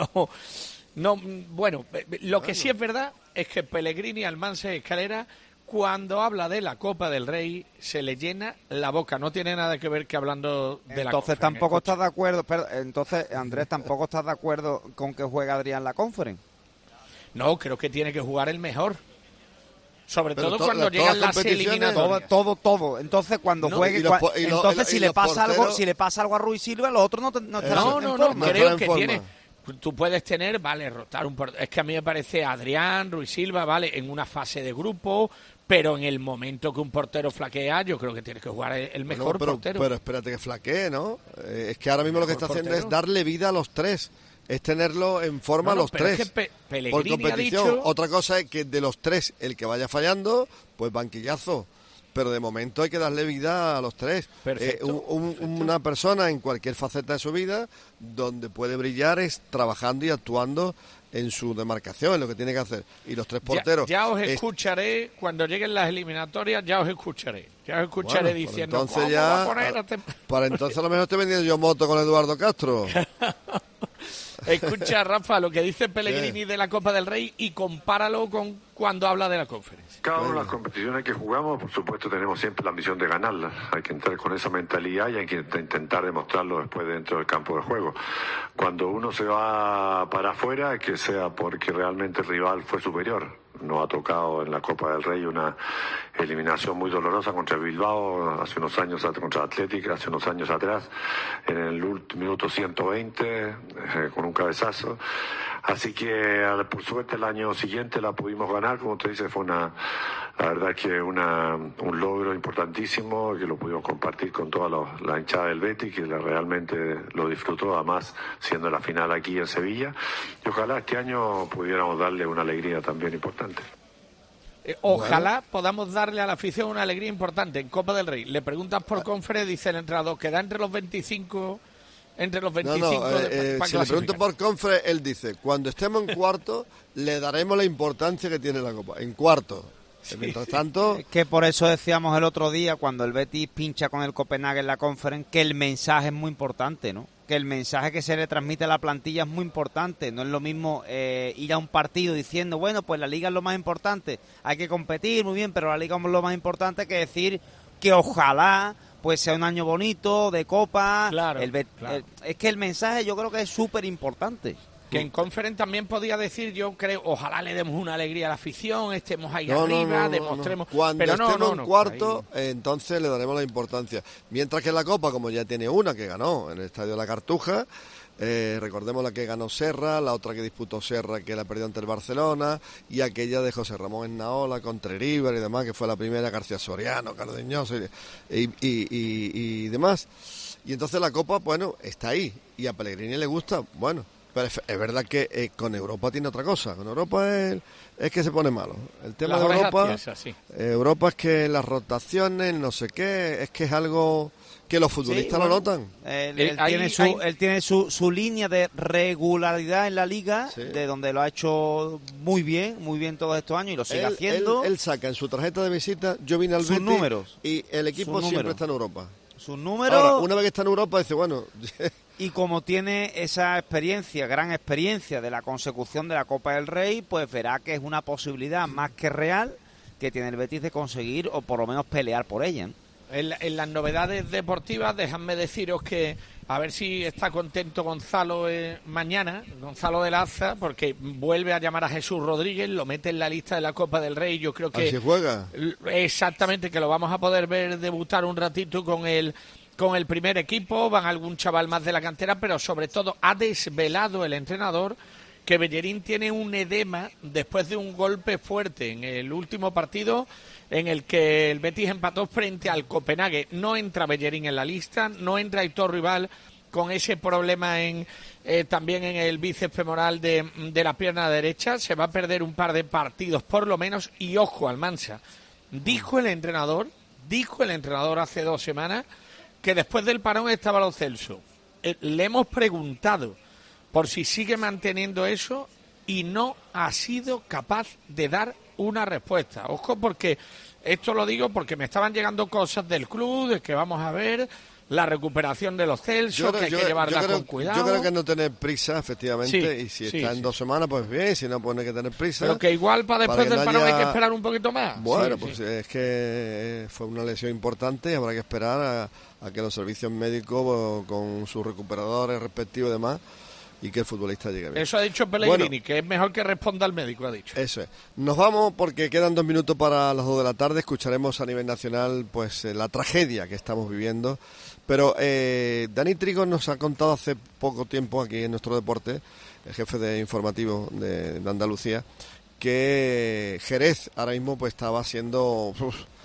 Speaker 5: no, bueno, lo que sí es verdad es que Pellegrini, Almansa y Escalera, cuando habla de la Copa del Rey, se le llena la boca. No tiene nada que ver que hablando de la Conference.
Speaker 4: Entonces tampoco estás de acuerdo, entonces Andrés, tampoco estás de acuerdo con que juegue Adrián la Conference.
Speaker 5: No, creo que tiene que jugar el mejor. Sobre
Speaker 3: Pero
Speaker 5: todo cuando llegan las eliminatorias.
Speaker 4: Todo. Entonces cuando juegue, entonces si le pasa algo a Ruiz Silva, los otros no estarán en forma.
Speaker 5: Creo que tiene. Tú puedes tener, vale, rotar un portero. Es que a mí me parece Adrián, Ruiz Silva, vale, en una fase de grupo, pero en el momento que un portero flaquea, yo creo que tiene que jugar el mejor portero.
Speaker 3: Pero espérate que flaquee, ¿no? Es que ahora mismo lo que está haciendo es darle vida a los tres. Es tenerlo en forma a los tres.
Speaker 5: Es que
Speaker 3: por
Speaker 5: Pellegrini
Speaker 3: competición.
Speaker 5: ha dicho...
Speaker 3: Otra cosa es que de los tres, el que vaya fallando, pues banquillazo. Pero de momento hay que darle vida a los tres.
Speaker 5: Perfecto.
Speaker 3: Una persona en cualquier faceta de su vida, donde puede brillar es trabajando y actuando en su demarcación, en lo que tiene que hacer. Y los tres porteros...
Speaker 5: Ya os escucharé, cuando lleguen las eliminatorias, ya os escucharé. Ya os escucharé
Speaker 3: Bueno,
Speaker 5: diciendo,
Speaker 3: entonces
Speaker 5: ¿cómo va a poner
Speaker 3: para entonces a lo mejor estoy vendiendo yo moto con Eduardo Castro.
Speaker 5: Escucha, Rafa, lo que dice Pellegrini de la Copa del Rey y compáralo con cuando habla de la Conference.
Speaker 18: Cada una de las competiciones que jugamos, por supuesto, tenemos siempre la ambición de ganarlas. Hay que entrar con esa mentalidad y hay que intentar demostrarlo después dentro del campo de juego. Cuando uno se va para afuera, que sea porque realmente el rival fue superior. Nos ha tocado en la Copa del Rey una eliminación muy dolorosa contra Bilbao hace unos años, contra Atlético hace unos años atrás, en el minuto 120, con un cabezazo. Así que, por suerte, el año siguiente la pudimos ganar. Como usted dice, fue la verdad que un logro importantísimo, que lo pudimos compartir con toda la hinchada del Betis, que realmente lo disfrutó, además siendo la final aquí en Sevilla. Y ojalá este año pudiéramos darle una alegría también importante.
Speaker 5: Ojalá podamos darle a la afición una alegría importante en Copa del Rey. Le preguntas por Conference, dice el entrenador, queda entre los 25...
Speaker 3: si le pregunto por Conference, él dice, cuando estemos en cuarto, le daremos la importancia que tiene la Copa. En cuarto. Sí. Mientras tanto...
Speaker 4: Es que por eso decíamos el otro día, cuando el Betis pincha con el Copenhague en la Conference, que el mensaje es muy importante, ¿no? Que el mensaje que se le transmite a la plantilla es muy importante. No es lo mismo ir a un partido diciendo, bueno, pues la Liga es lo más importante, hay que competir, muy bien, pero la Liga es lo más importante, que decir que ojalá... pues sea un año bonito, de Copa.
Speaker 5: Claro,
Speaker 4: es que el mensaje yo creo que es súper importante.
Speaker 5: Que en Conference también podía decir, yo creo, ojalá le demos una alegría a la afición, estemos ahí arriba, demostremos...
Speaker 3: Cuando
Speaker 5: pero
Speaker 3: estemos en cuarto, entonces le daremos la importancia. Mientras que en la Copa, como ya tiene una que ganó en el Estadio de la Cartuja, recordemos la que ganó Serra, la otra que disputó Serra, que la perdió ante el Barcelona, y aquella de José Ramón Esnaola contra River y demás, que fue la primera, García Soriano, Cardeñoso y demás. Y entonces la Copa, bueno, está ahí, y a Pellegrini le gusta, bueno, pero es verdad que con Europa tiene otra cosa. Con Europa es que se pone malo. El tema de Europa, Europa es que las rotaciones, no sé qué, es que es algo que los futbolistas lo notan.
Speaker 4: Él tiene su línea de regularidad en la Liga, de donde lo ha hecho muy bien todos estos años y lo sigue haciendo.
Speaker 3: Él saca en su tarjeta de visita, yo vine al Betis,
Speaker 4: números,
Speaker 3: y el equipo siempre está en Europa.
Speaker 4: Sus números.
Speaker 3: Ahora, una vez que está en Europa, dice, bueno...
Speaker 4: Y como tiene esa experiencia, gran experiencia de la consecución de la Copa del Rey, pues verá que es una posibilidad más que real que tiene el Betis de conseguir o por lo menos pelear por ella, ¿no?
Speaker 5: En las novedades deportivas, dejadme deciros que a ver si está contento Gonzalo mañana, Gonzalo de Laza, porque vuelve a llamar a Jesús Rodríguez, lo mete en la lista de la Copa del Rey. Yo creo que...
Speaker 3: ¿Así juega?
Speaker 5: Exactamente, que lo vamos a poder ver debutar un ratito con el primer equipo. Van algún chaval más de la cantera, pero sobre todo ha desvelado el entrenador que Bellerín tiene un edema después de un golpe fuerte en el último partido en el que el Betis empató frente al Copenhague. No entra Bellerín en la lista, no entra Aitor Rival con ese problema también en el bíceps femoral de la pierna derecha. Se va a perder un par de partidos por lo menos. Y ojo, Almansa, dijo el entrenador Dijo el entrenador hace 2 semanas que después del parón estaba Lo Celso. Le hemos preguntado por si sigue manteniendo eso y no ha sido capaz de dar una respuesta. Ojo, porque esto lo digo porque me estaban llegando cosas del club, de que vamos a ver la recuperación de Los Celso, que hay que llevarla con cuidado.
Speaker 3: Yo creo que no tener prisa, efectivamente,
Speaker 5: Sí,
Speaker 3: y si
Speaker 5: sí,
Speaker 3: está en
Speaker 5: sí.
Speaker 3: 2 semanas, pues bien, si no, pues no hay que tener prisa.
Speaker 5: Pero que igual para después del parón hay que esperar un poquito más.
Speaker 3: Bueno,
Speaker 5: Sí,
Speaker 3: pues
Speaker 5: sí.
Speaker 3: es que fue una lesión importante y habrá que esperar a que los servicios médicos, con sus recuperadores respectivos y demás, y que el futbolista llegue bien.
Speaker 5: Eso ha dicho Pellegrini,
Speaker 3: Bueno,
Speaker 5: que es mejor que responda al médico, ha dicho.
Speaker 3: eso es. Nos vamos porque quedan 2 minutos para las 2 de la tarde. Escucharemos a nivel nacional pues la tragedia que estamos viviendo. Pero Dani Trigo nos ha contado hace poco tiempo aquí en Nuestro Deporte, el jefe de informativo de Andalucía, que Jerez ahora mismo pues estaba siendo...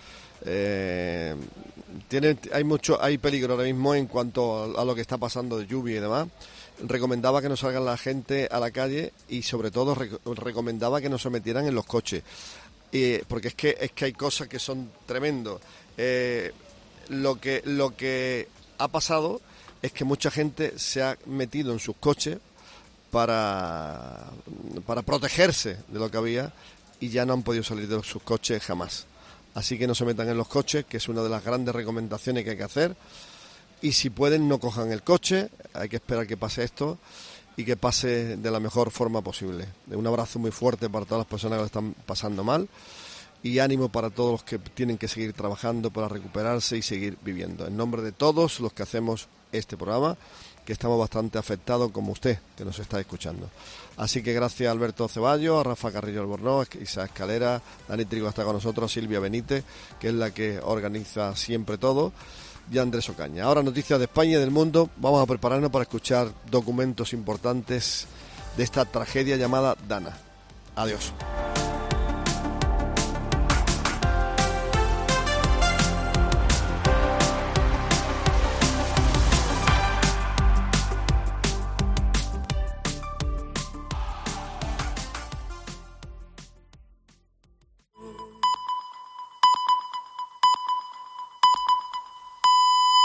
Speaker 3: hay peligro ahora mismo en cuanto a lo que está pasando de lluvia y demás. Recomendaba que no salgan la gente a la calle y sobre todo recomendaba que no se metieran en los coches, porque es que hay cosas que son tremendos. Lo que ha pasado es que mucha gente se ha metido en sus coches para protegerse de lo que había y ya no han podido salir de sus coches jamás. Así que no se metan en los coches, que es una de las grandes recomendaciones que hay que hacer. Y si pueden, no cojan el coche, hay que esperar que pase esto y que pase de la mejor forma posible. Un abrazo muy fuerte para todas las personas que lo están pasando mal y ánimo para todos los que tienen que seguir trabajando para recuperarse y seguir viviendo. En nombre de todos los que hacemos este programa, que estamos bastante afectados como usted, que nos está escuchando. Así que gracias a Alberto Ceballos, a Rafa Carrillo Albornoz, a Isaac Escalera, Dani Trigo está con nosotros, Silvia Benítez, que es la que organiza siempre todo, y Andrés Ocaña. Ahora noticias de España y del mundo. Vamos a prepararnos para escuchar documentos importantes de esta tragedia llamada Dana. Adiós.